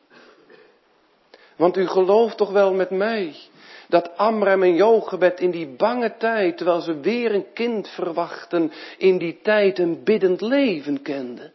Want u gelooft toch wel met mij dat Amram en Jochebed in die bange tijd, terwijl ze weer een kind verwachten, in die tijd een biddend leven kenden.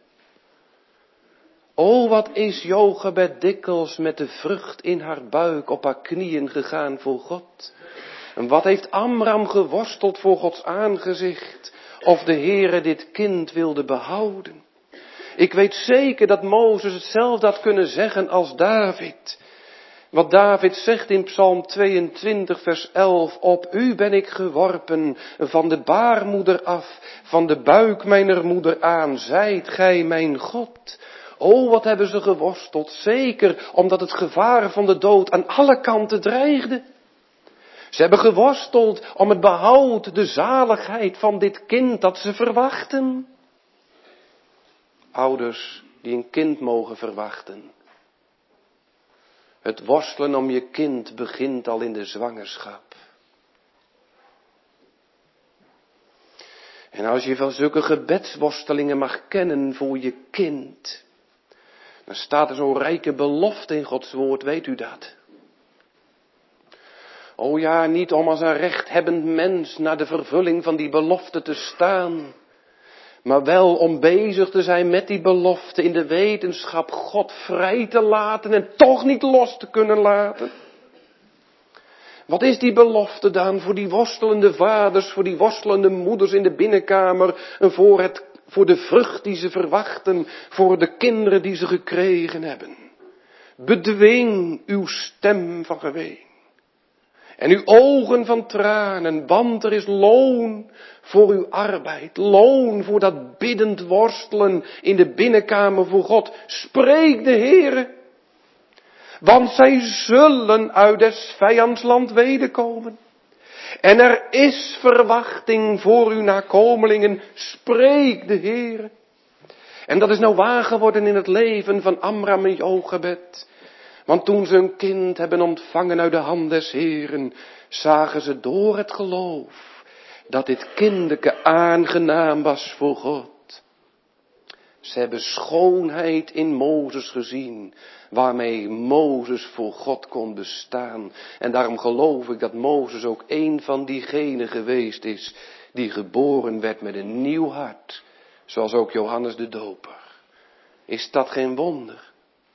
O, wat is Jochebed dikwijls met de vrucht in haar buik op haar knieën gegaan voor God. En wat heeft Amram geworsteld voor Gods aangezicht, of de Heere dit kind wilde behouden. Ik weet zeker dat Mozes hetzelfde had kunnen zeggen als David. Wat David zegt in Psalm tweeëntwintig vers elf, op u ben ik geworpen, van de baarmoeder af, van de buik mijner moeder aan, zijt gij mijn God. O, wat hebben ze geworsteld, zeker omdat het gevaar van de dood aan alle kanten dreigde. Ze hebben geworsteld om het behoud, de zaligheid van dit kind dat ze verwachten. Ouders die een kind mogen verwachten. Het worstelen om je kind begint al in de zwangerschap. En als je van zulke gebedsworstelingen mag kennen voor je kind, dan staat er zo'n rijke belofte in Gods woord, weet u dat? O ja, niet om als een rechthebbend mens naar de vervulling van die belofte te staan, maar wel om bezig te zijn met die belofte in de wetenschap God vrij te laten en toch niet los te kunnen laten. Wat is die belofte dan voor die worstelende vaders, voor die worstelende moeders in de binnenkamer en voor, het, voor de vrucht die ze verwachten, voor de kinderen die ze gekregen hebben? Bedwing uw stem van geween en uw ogen van tranen, want er is loon voor uw arbeid, loon voor dat biddend worstelen in de binnenkamer voor God. Spreek de Heere, want zij zullen uit des vijandsland wederkomen. En er is verwachting voor uw nakomelingen, spreek de Heere. En dat is nou waar geworden in het leven van Amram en Jochebed. Want toen ze een kind hebben ontvangen uit de hand des Heeren, zagen ze door het geloof dat dit kindeke aangenaam was voor God. Ze hebben schoonheid in Mozes gezien, waarmee Mozes voor God kon bestaan. En daarom geloof ik dat Mozes ook een van diegenen geweest is, die geboren werd met een nieuw hart, zoals ook Johannes de Doper. Is dat geen wonder?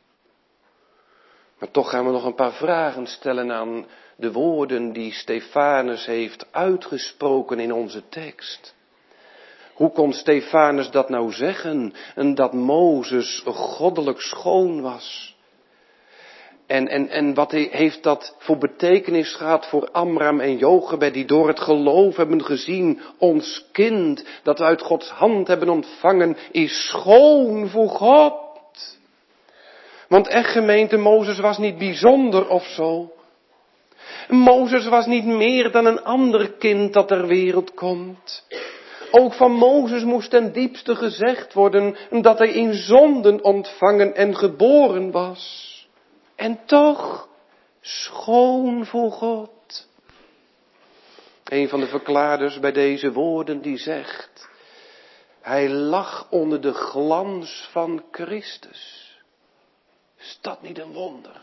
Maar toch gaan we nog een paar vragen stellen aan de woorden die Stefanus heeft uitgesproken in onze tekst. Hoe kon Stefanus dat nou zeggen? En dat Mozes goddelijk schoon was. En, en, en wat heeft dat voor betekenis gehad voor Amram en Jochebed, die door het geloof hebben gezien, ons kind dat we uit Gods hand hebben ontvangen, is schoon voor God. Want echt gemeente, Mozes was niet bijzonder of zo. Mozes was niet meer dan een ander kind dat ter wereld komt. Ook van Mozes moest ten diepste gezegd worden dat hij in zonden ontvangen en geboren was. En toch schoon voor God. Een van de verklaarders bij deze woorden die zegt, hij lag onder de glans van Christus. Is dat niet een wonder?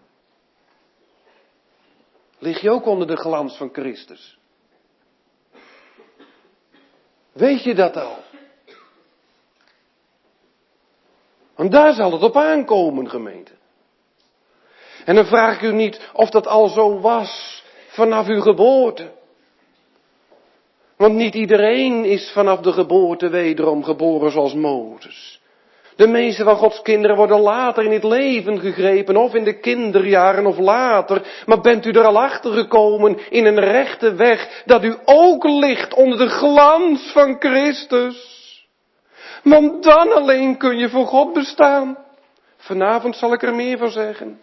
Lig je ook onder de glans van Christus? Weet je dat al? Want daar zal het op aankomen, gemeente. En dan vraag ik u niet of dat al zo was vanaf uw geboorte. Want niet iedereen is vanaf de geboorte wederom geboren zoals Mozes. De meeste van Gods kinderen worden later in het leven gegrepen, of in de kinderjaren of later. Maar bent u er al achter gekomen in een rechte weg, dat u ook ligt onder de glans van Christus? Want dan alleen kun je voor God bestaan. Vanavond zal ik er meer van zeggen.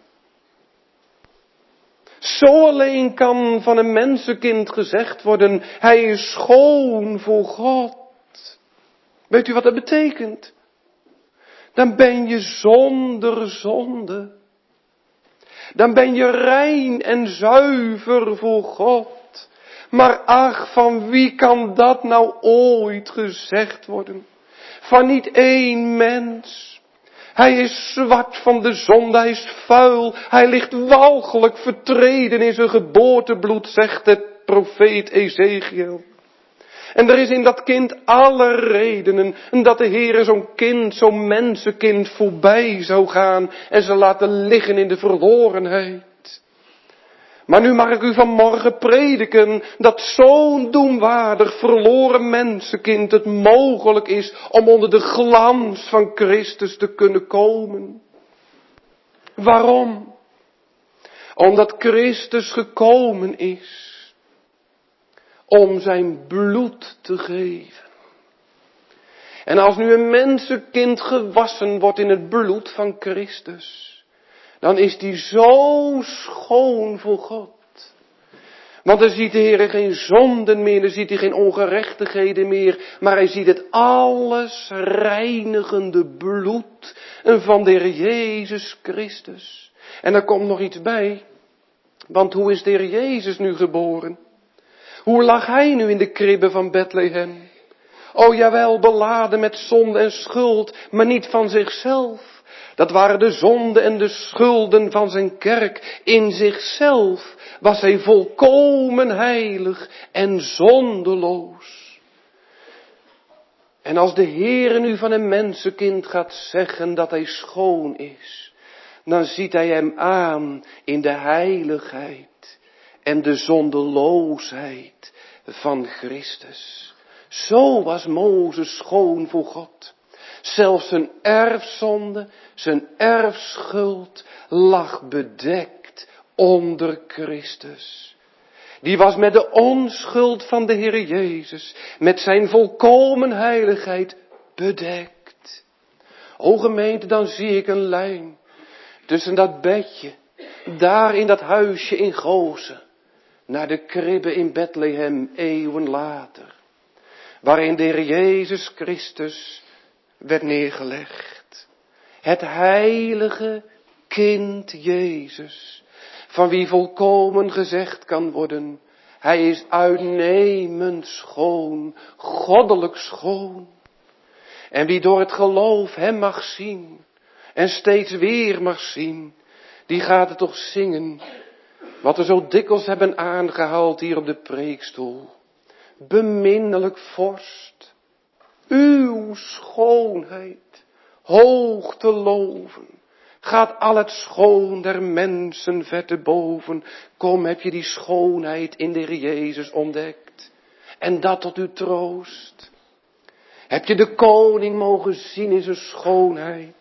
Zo alleen kan van een mensenkind gezegd worden, hij is schoon voor God. Weet u wat dat betekent? Dan ben je zonder zonde. Dan ben je rein en zuiver voor God. Maar ach, van wie kan dat nou ooit gezegd worden? Van niet één mens. Hij is zwart van de zonde, hij is vuil, hij ligt walgelijk vertreden in zijn geboortebloed, zegt de profeet Ezekiel. En er is in dat kind alle redenen dat de Heere zo'n kind, zo'n mensenkind voorbij zou gaan en ze laten liggen in de verlorenheid. Maar nu mag ik u vanmorgen prediken dat zo'n doemwaardig verloren mensenkind het mogelijk is om onder de glans van Christus te kunnen komen. Waarom? Omdat Christus gekomen is om zijn bloed te geven. En als nu een mensenkind gewassen wordt in het bloed van Christus, dan is die zo schoon voor God. Want dan ziet de Heer geen zonden meer, dan ziet hij geen ongerechtigheden meer, maar hij ziet het alles reinigende bloed van de Heer Jezus Christus. En er komt nog iets bij, want hoe is de Heer Jezus nu geboren? Hoe lag hij nu in de kribbe van Bethlehem? O jawel, beladen met zonde en schuld, maar niet van zichzelf. Dat waren de zonden en de schulden van zijn kerk. In zichzelf was hij volkomen heilig en zondeloos. En als de Heere nu van een mensenkind gaat zeggen dat hij schoon is, dan ziet hij hem aan in de heiligheid en de zondeloosheid van Christus. Zo was Mozes schoon voor God. Zelfs zijn erfzonde, zijn erfschuld lag bedekt onder Christus. Die was met de onschuld van de Heer Jezus, met zijn volkomen heiligheid bedekt. O gemeente, dan zie ik een lijn tussen dat bedje, daar in dat huisje in Gozen, naar de kribbe in Bethlehem eeuwen later, waarin de Heer Jezus Christus werd neergelegd. Het heilige kind Jezus, van wie volkomen gezegd kan worden, hij is uitnemend schoon, goddelijk schoon. En wie door het geloof hem mag zien, en steeds weer mag zien, die gaat het toch zingen, wat we zo dikwijls hebben aangehaald hier op de preekstoel. Beminnelijk vorst, uw schoonheid hoog te loven, gaat al het schoon der mensen ver te boven. Kom, heb je die schoonheid in de Heer Jezus ontdekt, en dat tot uw troost. Heb je de koning mogen zien in zijn schoonheid.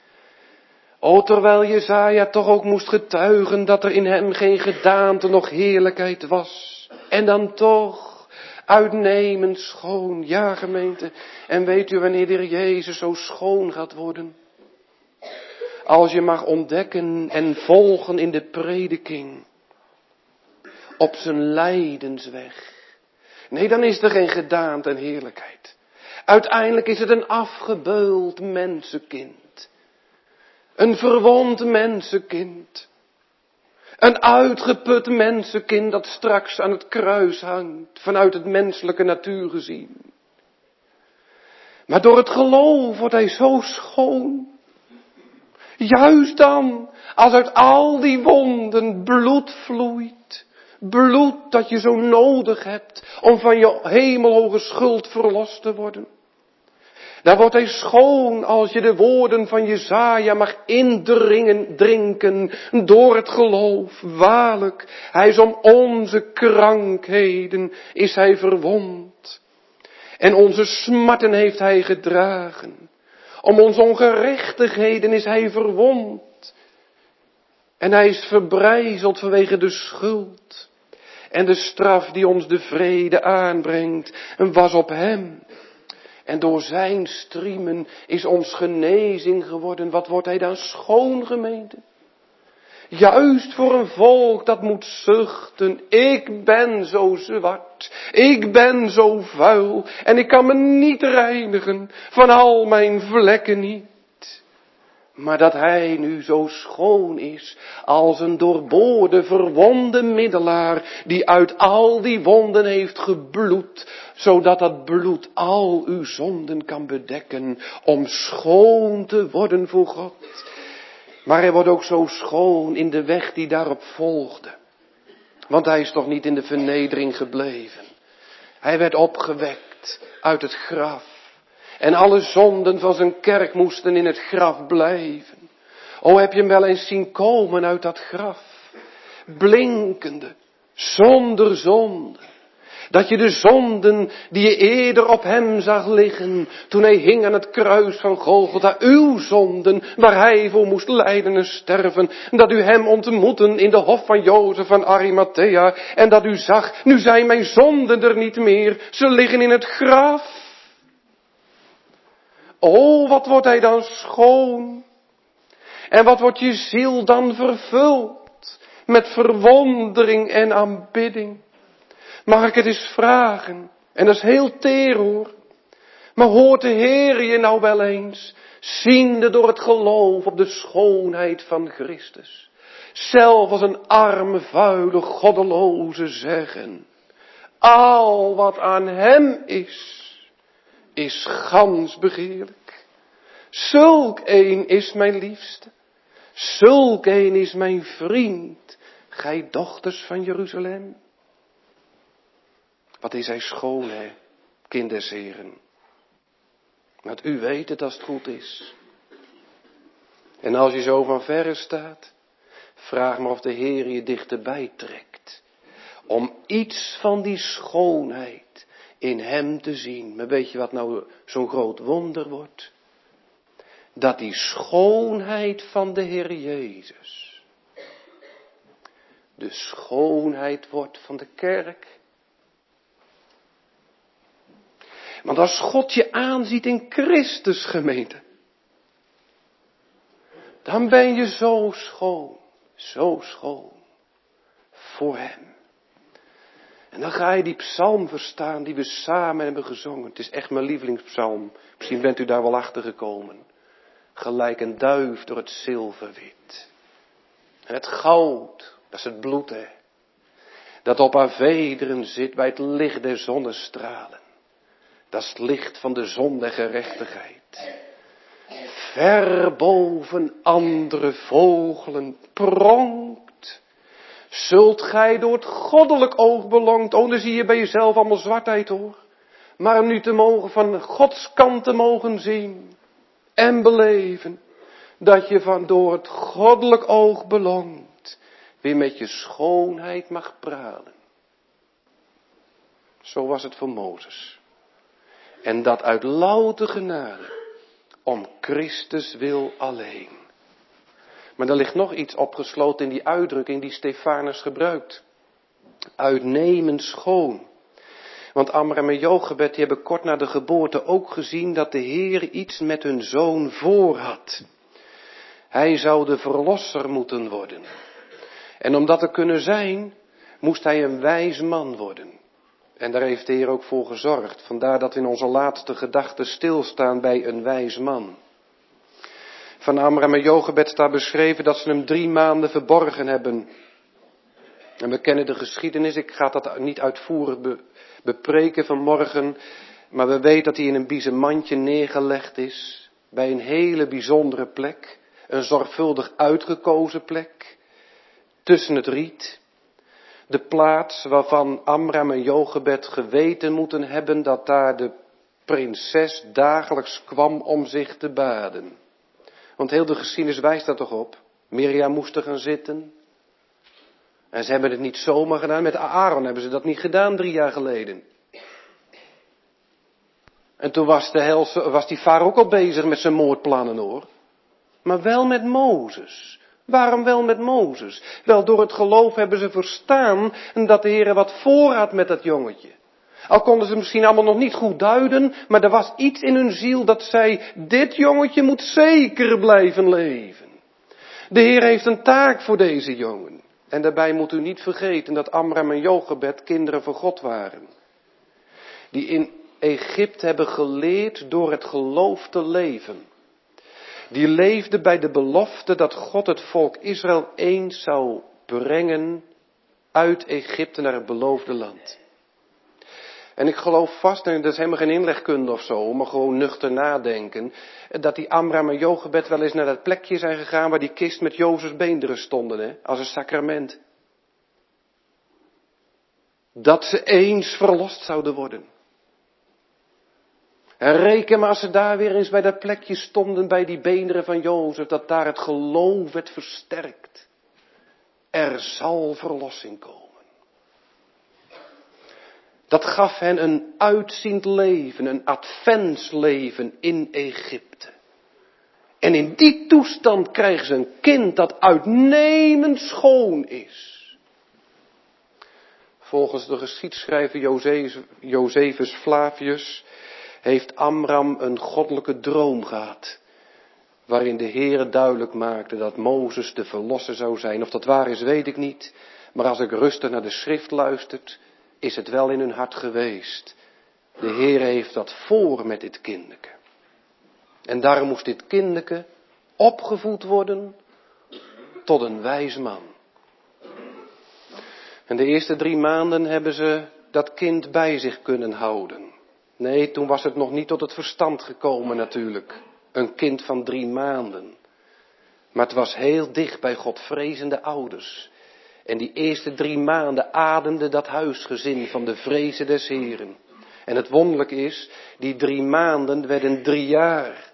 O, terwijl Jesaja toch ook moest getuigen dat er in hem geen gedaante noch heerlijkheid was. En dan toch uitnemend schoon. Ja, gemeente. En weet u wanneer de Heer Jezus zo schoon gaat worden? Als je mag ontdekken en volgen in de prediking. Op zijn lijdensweg. Nee, dan is er geen gedaante en heerlijkheid. Uiteindelijk is het een afgebeuld mensenkind. Een verwond mensenkind. Een uitgeput mensenkind dat straks aan het kruis hangt, vanuit het menselijke natuur gezien. Maar door het geloof wordt hij zo schoon. Juist dan, als uit al die wonden bloed vloeit. Bloed dat je zo nodig hebt om van je hemelhoge schuld verlost te worden. Daar wordt hij schoon als je de woorden van Jesaja mag indringen, drinken door het geloof. Waarlijk, hij is om onze krankheden is hij verwond. En onze smarten heeft hij gedragen. Om onze ongerechtigheden is hij verwond. En hij is verbrijzeld vanwege de schuld. En de straf die ons de vrede aanbrengt, was op hem. En door zijn striemen is ons genezing geworden. Wat wordt hij dan schoon, gemeente? Juist voor een volk dat moet zuchten. Ik ben zo zwart. Ik ben zo vuil. En ik kan me niet reinigen van al mijn vlekken niet. Maar dat hij nu zo schoon is als een doorboorde, verwonde middelaar die uit al die wonden heeft gebloed, zodat dat bloed al uw zonden kan bedekken om schoon te worden voor God. Maar hij wordt ook zo schoon in de weg die daarop volgde. Want hij is toch niet in de vernedering gebleven. Hij werd opgewekt uit het graf. En alle zonden van zijn kerk moesten in het graf blijven. O, heb je hem wel eens zien komen uit dat graf? Blinkende, zonder zonde. Dat je de zonden die je eerder op hem zag liggen, toen hij hing aan het kruis van Golgotha, uw zonden, waar hij voor moest lijden en sterven, dat u hem ontmoeten in de hof van Jozef van Arimathea, en dat u zag, nu zijn mijn zonden er niet meer, ze liggen in het graf. O, wat wordt hij dan schoon. En wat wordt je ziel dan vervuld met verwondering en aanbidding. Mag ik het eens vragen? En dat is heel teer hoor. Maar hoort de Heer je nou wel eens, ziende door het geloof op de schoonheid van Christus, zelf als een arme, vuile, goddeloze zeggen, al wat aan hem is, is gans begeerlijk. Zulk een is mijn liefste, zulk een is mijn vriend, gij dochters van Jeruzalem. Wat is hij schoon, hè, kindersheren. Want u weet het als het goed is. En als je zo van verre staat, vraag maar of de Heer je dichterbij trekt. Om iets van die schoonheid in hem te zien. Maar weet je wat nou zo'n groot wonder wordt? Dat die schoonheid van de Heer Jezus de schoonheid wordt van de kerk. Want als God je aanziet in Christus, gemeente, dan ben je zo schoon, zo schoon voor hem. En dan ga je die psalm verstaan die we samen hebben gezongen. Het is echt mijn lievelingspsalm. Misschien bent u daar wel achter gekomen. Gelijk een duif door het zilverwit. En het goud, dat is het bloed, hè. Dat op haar vederen zit bij het licht der zonnestralen. Dat is het licht van de zon der gerechtigheid. Ver boven andere vogelen pronkt. Zult gij door het goddelijk oog belangt. Oh, dan zie je bij jezelf allemaal zwartheid hoor. Maar om nu te mogen van Gods kant te mogen zien. En beleven. Dat je van door het goddelijk oog belangt. Weer met je schoonheid mag pralen. Zo was het voor Mozes. En dat uit louter genade. Om Christus wil alleen. Maar er ligt nog iets opgesloten in die uitdrukking die Stefanus gebruikt. Uitnemend schoon. Want Amram en Jochebed die hebben kort na de geboorte ook gezien dat de Heer iets met hun zoon voor had. Hij zou de verlosser moeten worden. En om dat te kunnen zijn, moest hij een wijs man worden. En daar heeft de Heer ook voor gezorgd. Vandaar dat we in onze laatste gedachten stilstaan bij een wijs man. Van Amram en Jochebed staat beschreven dat ze hem drie maanden verborgen hebben. En we kennen de geschiedenis, ik ga dat niet uitvoerig be, bepreken vanmorgen. Maar we weten dat hij in een biezenmandje neergelegd is. Bij een hele bijzondere plek. Een zorgvuldig uitgekozen plek. Tussen het riet. De plaats waarvan Amram en Jochebed geweten moeten hebben dat daar de prinses dagelijks kwam om zich te baden. Want heel de geschiedenis wijst daar toch op. Mirjam moest er gaan zitten. En ze hebben het niet zomaar gedaan. Met Aaron hebben ze dat niet gedaan drie jaar geleden. En toen was, de helse, was die farao ook al bezig met zijn moordplannen hoor. Maar wel met Mozes. Waarom wel met Mozes? Wel, door het geloof hebben ze verstaan dat de Heer wat voor had met dat jongetje. Al konden ze misschien allemaal nog niet goed duiden, maar er was iets in hun ziel dat zei, dit jongetje moet zeker blijven leven. De Heer heeft een taak voor deze jongen. En daarbij moet u niet vergeten dat Amram en Jochebed kinderen van God waren. Die in Egypte hebben geleerd door het geloof te leven. Die leefden bij de belofte dat God het volk Israël eens zou brengen uit Egypte naar het beloofde land. En ik geloof vast, en dat is helemaal geen inlegkunde of zo, maar gewoon nuchter nadenken, dat die Amram en Jochebed wel eens naar dat plekje zijn gegaan waar die kist met Jozefs beenderen stonden, hè, als een sacrament. Dat ze eens verlost zouden worden. En reken maar als ze daar weer eens bij dat plekje stonden, bij die beenderen van Jozef, dat daar het geloof werd versterkt. Er zal verlossing komen. Dat gaf hen een uitziend leven, een adventsleven in Egypte. En in die toestand krijgen ze een kind dat uitnemend schoon is. Volgens de geschiedschrijver Josephus Flavius heeft Amram een goddelijke droom gehad. Waarin de Heere duidelijk maakte dat Mozes de verlosser zou zijn. Of dat waar is, weet ik niet. Maar als ik rustig naar de schrift luistert, is het wel in hun hart geweest. De Heere heeft dat voor met dit kindeke. En daarom moest dit kindeke opgevoed worden tot een wijs man. En de eerste drie maanden hebben ze dat kind bij zich kunnen houden. Nee, toen was het nog niet tot het verstand gekomen natuurlijk. Een kind van drie maanden. Maar het was heel dicht bij godvrezende ouders. En die eerste drie maanden ademde dat huisgezin van de vrezen des Heren. En het wonderlijk is, die drie maanden werden drie jaar.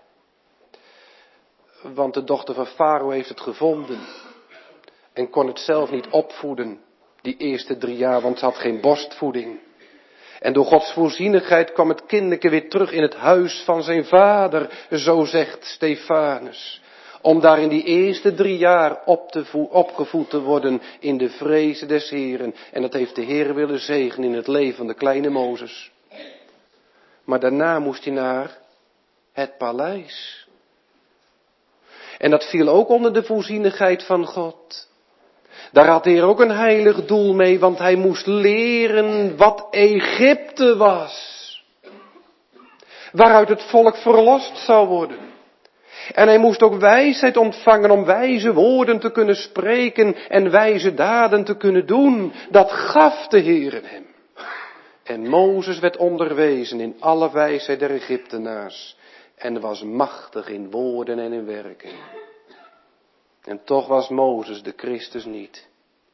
Want de dochter van Farao heeft het gevonden. En kon het zelf niet opvoeden, die eerste drie jaar, want ze had geen borstvoeding. En door Gods voorzienigheid kwam het kindeke weer terug in het huis van zijn vader, zo zegt Stefanus. Om daar in die eerste drie jaar op te vo- opgevoed te worden in de vrezen des Heren. En dat heeft de Heer willen zegenen in het leven van de kleine Mozes. Maar daarna moest hij naar het paleis. En dat viel ook onder de voorzienigheid van God. Daar had de Heer ook een heilig doel mee, want hij moest leren wat Egypte was. Waaruit het volk verlost zou worden. En hij moest ook wijsheid ontvangen om wijze woorden te kunnen spreken en wijze daden te kunnen doen. Dat gaf de Heer hem. En Mozes werd onderwezen in alle wijsheid der Egyptenaars en was machtig in woorden en in werken. En toch was Mozes de Christus niet.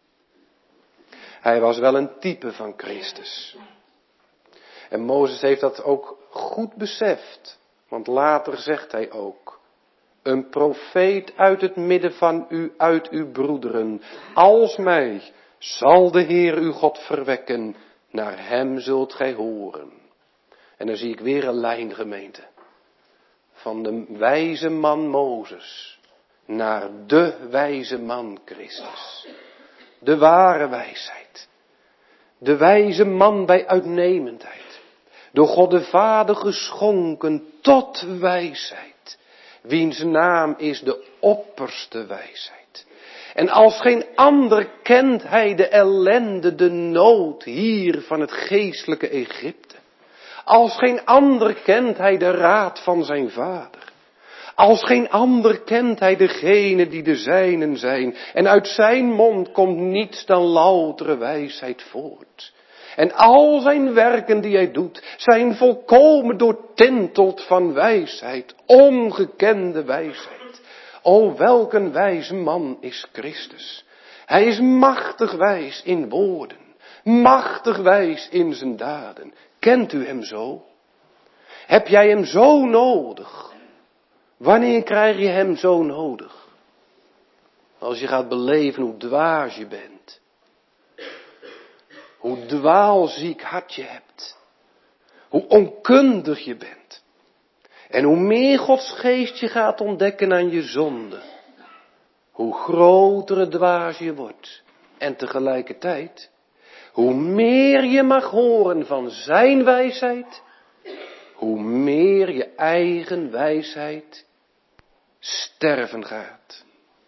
Hij was wel een type van Christus. En Mozes heeft dat ook goed beseft. Want later zegt hij ook: een profeet uit het midden van u, uit uw broederen, als mij, zal de Heer uw God verwekken. Naar hem zult gij horen. En dan zie ik weer een lijn, gemeente. Van de wijze man Mozes naar de wijze man Christus. De ware wijsheid. De wijze man bij uitnemendheid. Door God de Vader geschonken tot wijsheid. Wiens naam is de opperste wijsheid. En als geen ander kent hij de ellende, de nood hier van het geestelijke Egypte. Als geen ander kent hij de raad van zijn vader. Als geen ander kent hij degene die de zijnen zijn. En uit zijn mond komt niets dan loutere wijsheid voort. En al zijn werken die hij doet, zijn volkomen doortinteld van wijsheid. Ongekende wijsheid. O, welk een wijze man is Christus. Hij is machtig wijs in woorden. Machtig wijs in zijn daden. Kent u hem zo? Heb jij hem zo nodig? Wanneer krijg je hem zo nodig? Als je gaat beleven hoe dwaas je bent. Hoe dwaalziek hart je hebt. Hoe onkundig je bent. En hoe meer Gods geest je gaat ontdekken aan je zonde. Hoe groter het dwaas je wordt. En tegelijkertijd, hoe meer je mag horen van zijn wijsheid, hoe meer je eigen wijsheid sterven gaat.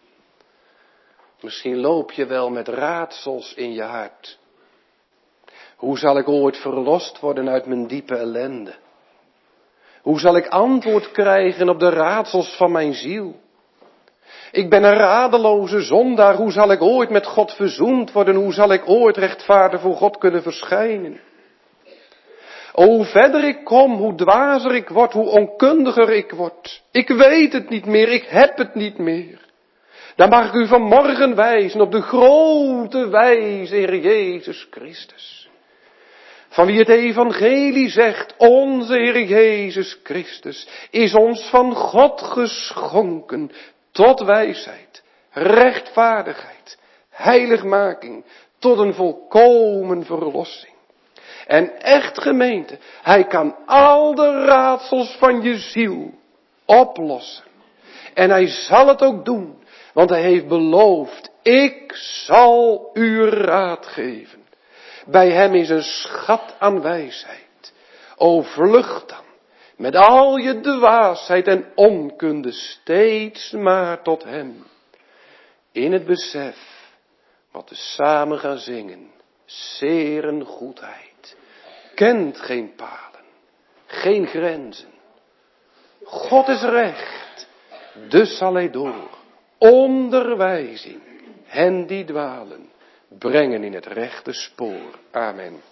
Misschien loop je wel met raadsels in je hart. Hoe zal ik ooit verlost worden uit mijn diepe ellende? Hoe zal ik antwoord krijgen op de raadsels van mijn ziel? Ik ben een radeloze zondaar. Hoe zal ik ooit met God verzoend worden? Hoe zal ik ooit rechtvaardig voor God kunnen verschijnen? O, hoe verder ik kom, hoe dwazer ik word, hoe onkundiger ik word. Ik weet het niet meer, ik heb het niet meer. Dan mag ik u vanmorgen wijzen op de grote wijze Heer Jezus Christus. Van wie het evangelie zegt, onze Heer Jezus Christus is ons van God geschonken tot wijsheid, rechtvaardigheid, heiligmaking, tot een volkomen verlossing. En echt gemeente, hij kan al de raadsels van je ziel oplossen. En hij zal het ook doen, want hij heeft beloofd, ik zal u raad geven. Bij hem is een schat aan wijsheid. O, vlucht dan met al je dwaasheid en onkunde steeds maar tot hem. In het besef wat we samen gaan zingen, zeer een goedheid. Kent geen palen, geen grenzen. God is recht, dus zal hij door onderwijzing hen die dwalen brengen in het rechte spoor. Amen.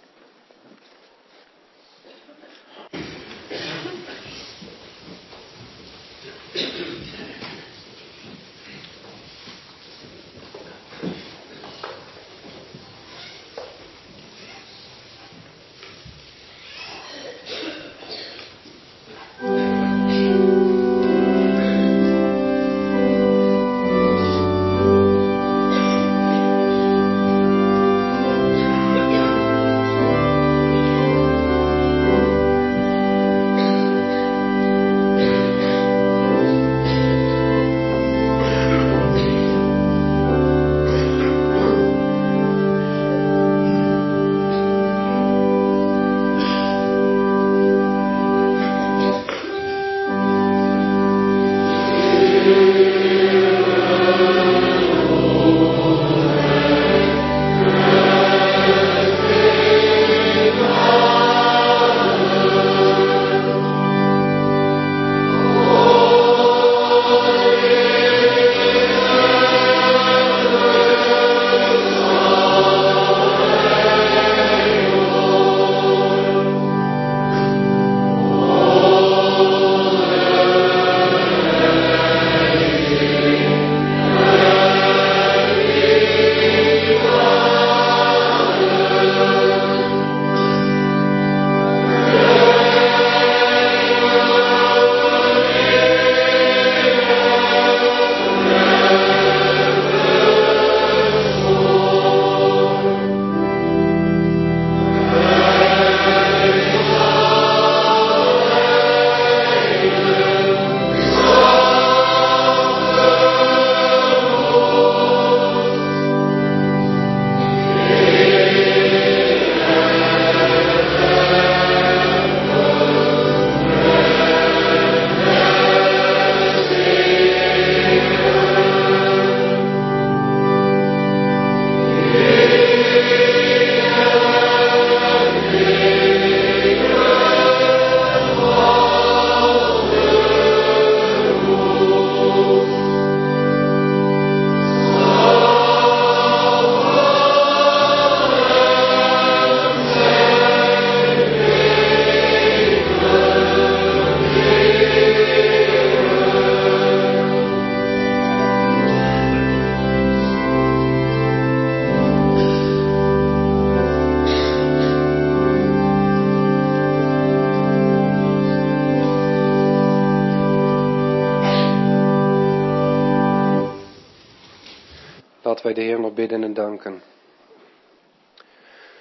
Laten wij de Heer nog bidden en danken.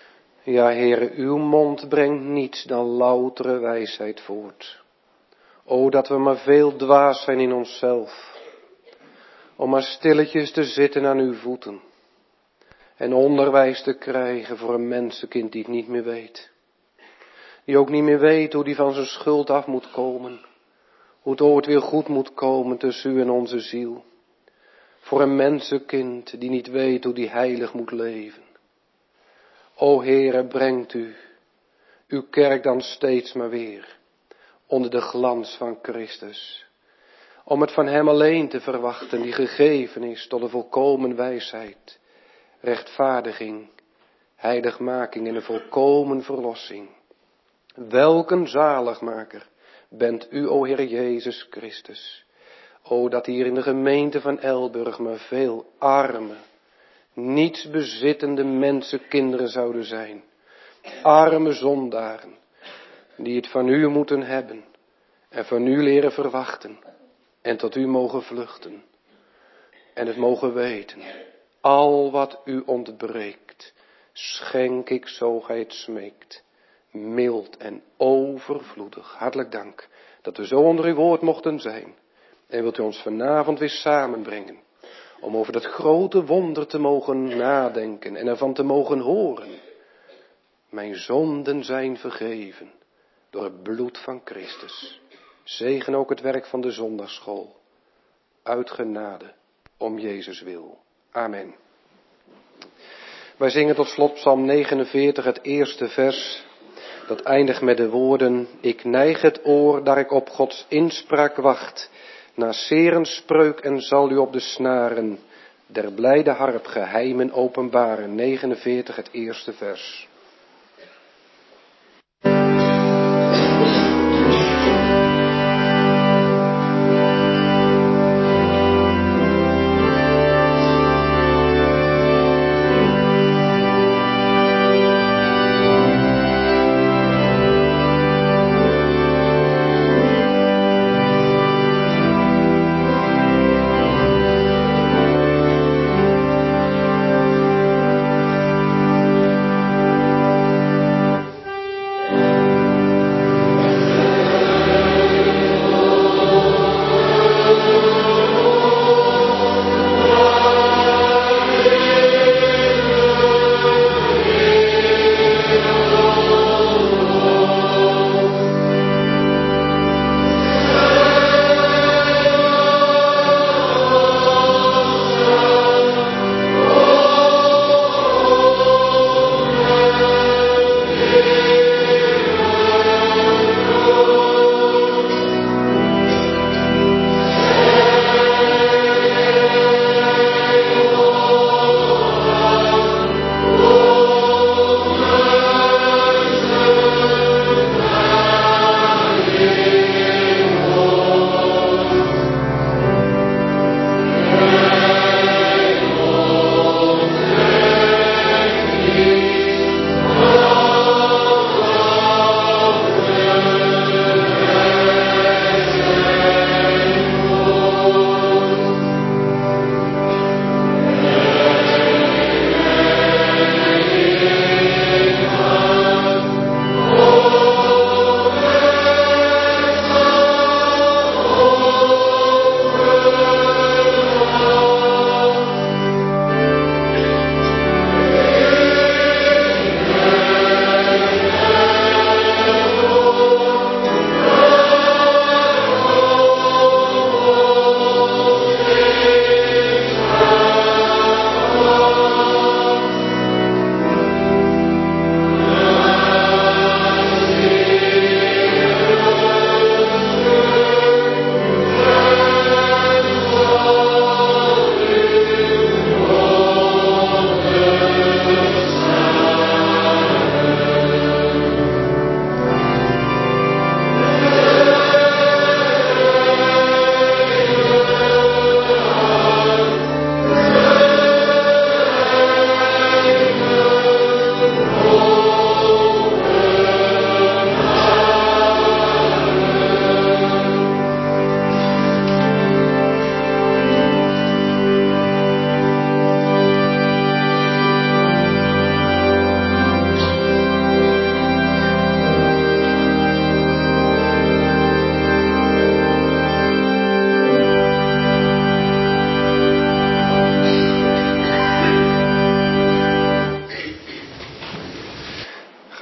Ja, Heere, uw mond brengt niets dan loutere wijsheid voort. O, dat we maar veel dwaas zijn in onszelf. Om maar stilletjes te zitten aan uw voeten. En onderwijs te krijgen voor een mensenkind die het niet meer weet. Die ook niet meer weet hoe die van zijn schuld af moet komen. Hoe het ooit weer goed moet komen tussen u en onze ziel. Voor een mensenkind die niet weet hoe die heilig moet leven. O Heere, brengt u uw kerk dan steeds maar weer onder de glans van Christus. Om het van hem alleen te verwachten die gegeven is tot de volkomen wijsheid, rechtvaardiging, heiligmaking en een volkomen verlossing. Welk een zaligmaker bent u, o Heer Jezus Christus. O, dat hier in de gemeente van Elburg maar veel arme, niets bezittende mensenkinderen zouden zijn. Arme zondaren, die het van u moeten hebben en van u leren verwachten en tot u mogen vluchten. En het mogen weten, al wat u ontbreekt, schenk ik zo gij het smeekt. Mild en overvloedig. Hartelijk dank dat we zo onder uw woord mochten zijn. En wilt u ons vanavond weer samenbrengen. Om over dat grote wonder te mogen nadenken en ervan te mogen horen. Mijn zonden zijn vergeven door het bloed van Christus. Zegen ook het werk van de zondagsschool. Uit genade om Jezus wil. Amen. Wij zingen tot slot Psalm negenenveertig, het eerste vers. Dat eindigt met de woorden: ik neig het oor, daar ik op Gods inspraak wacht. Na serenspreuk en zal u op de snaren der blijde harp geheimen openbaren. negenenveertig, het eerste vers.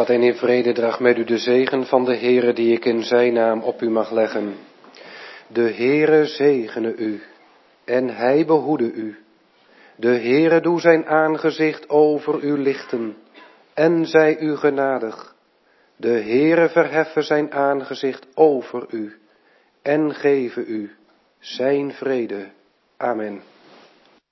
Gaat en in vrede draag met u de zegen van de Heere die ik in zijn naam op u mag leggen. De Heere zegene u en hij behoede u. De Heere doe zijn aangezicht over u lichten en zij u genadig. De Heere verheffe zijn aangezicht over u en geven u zijn vrede. Amen.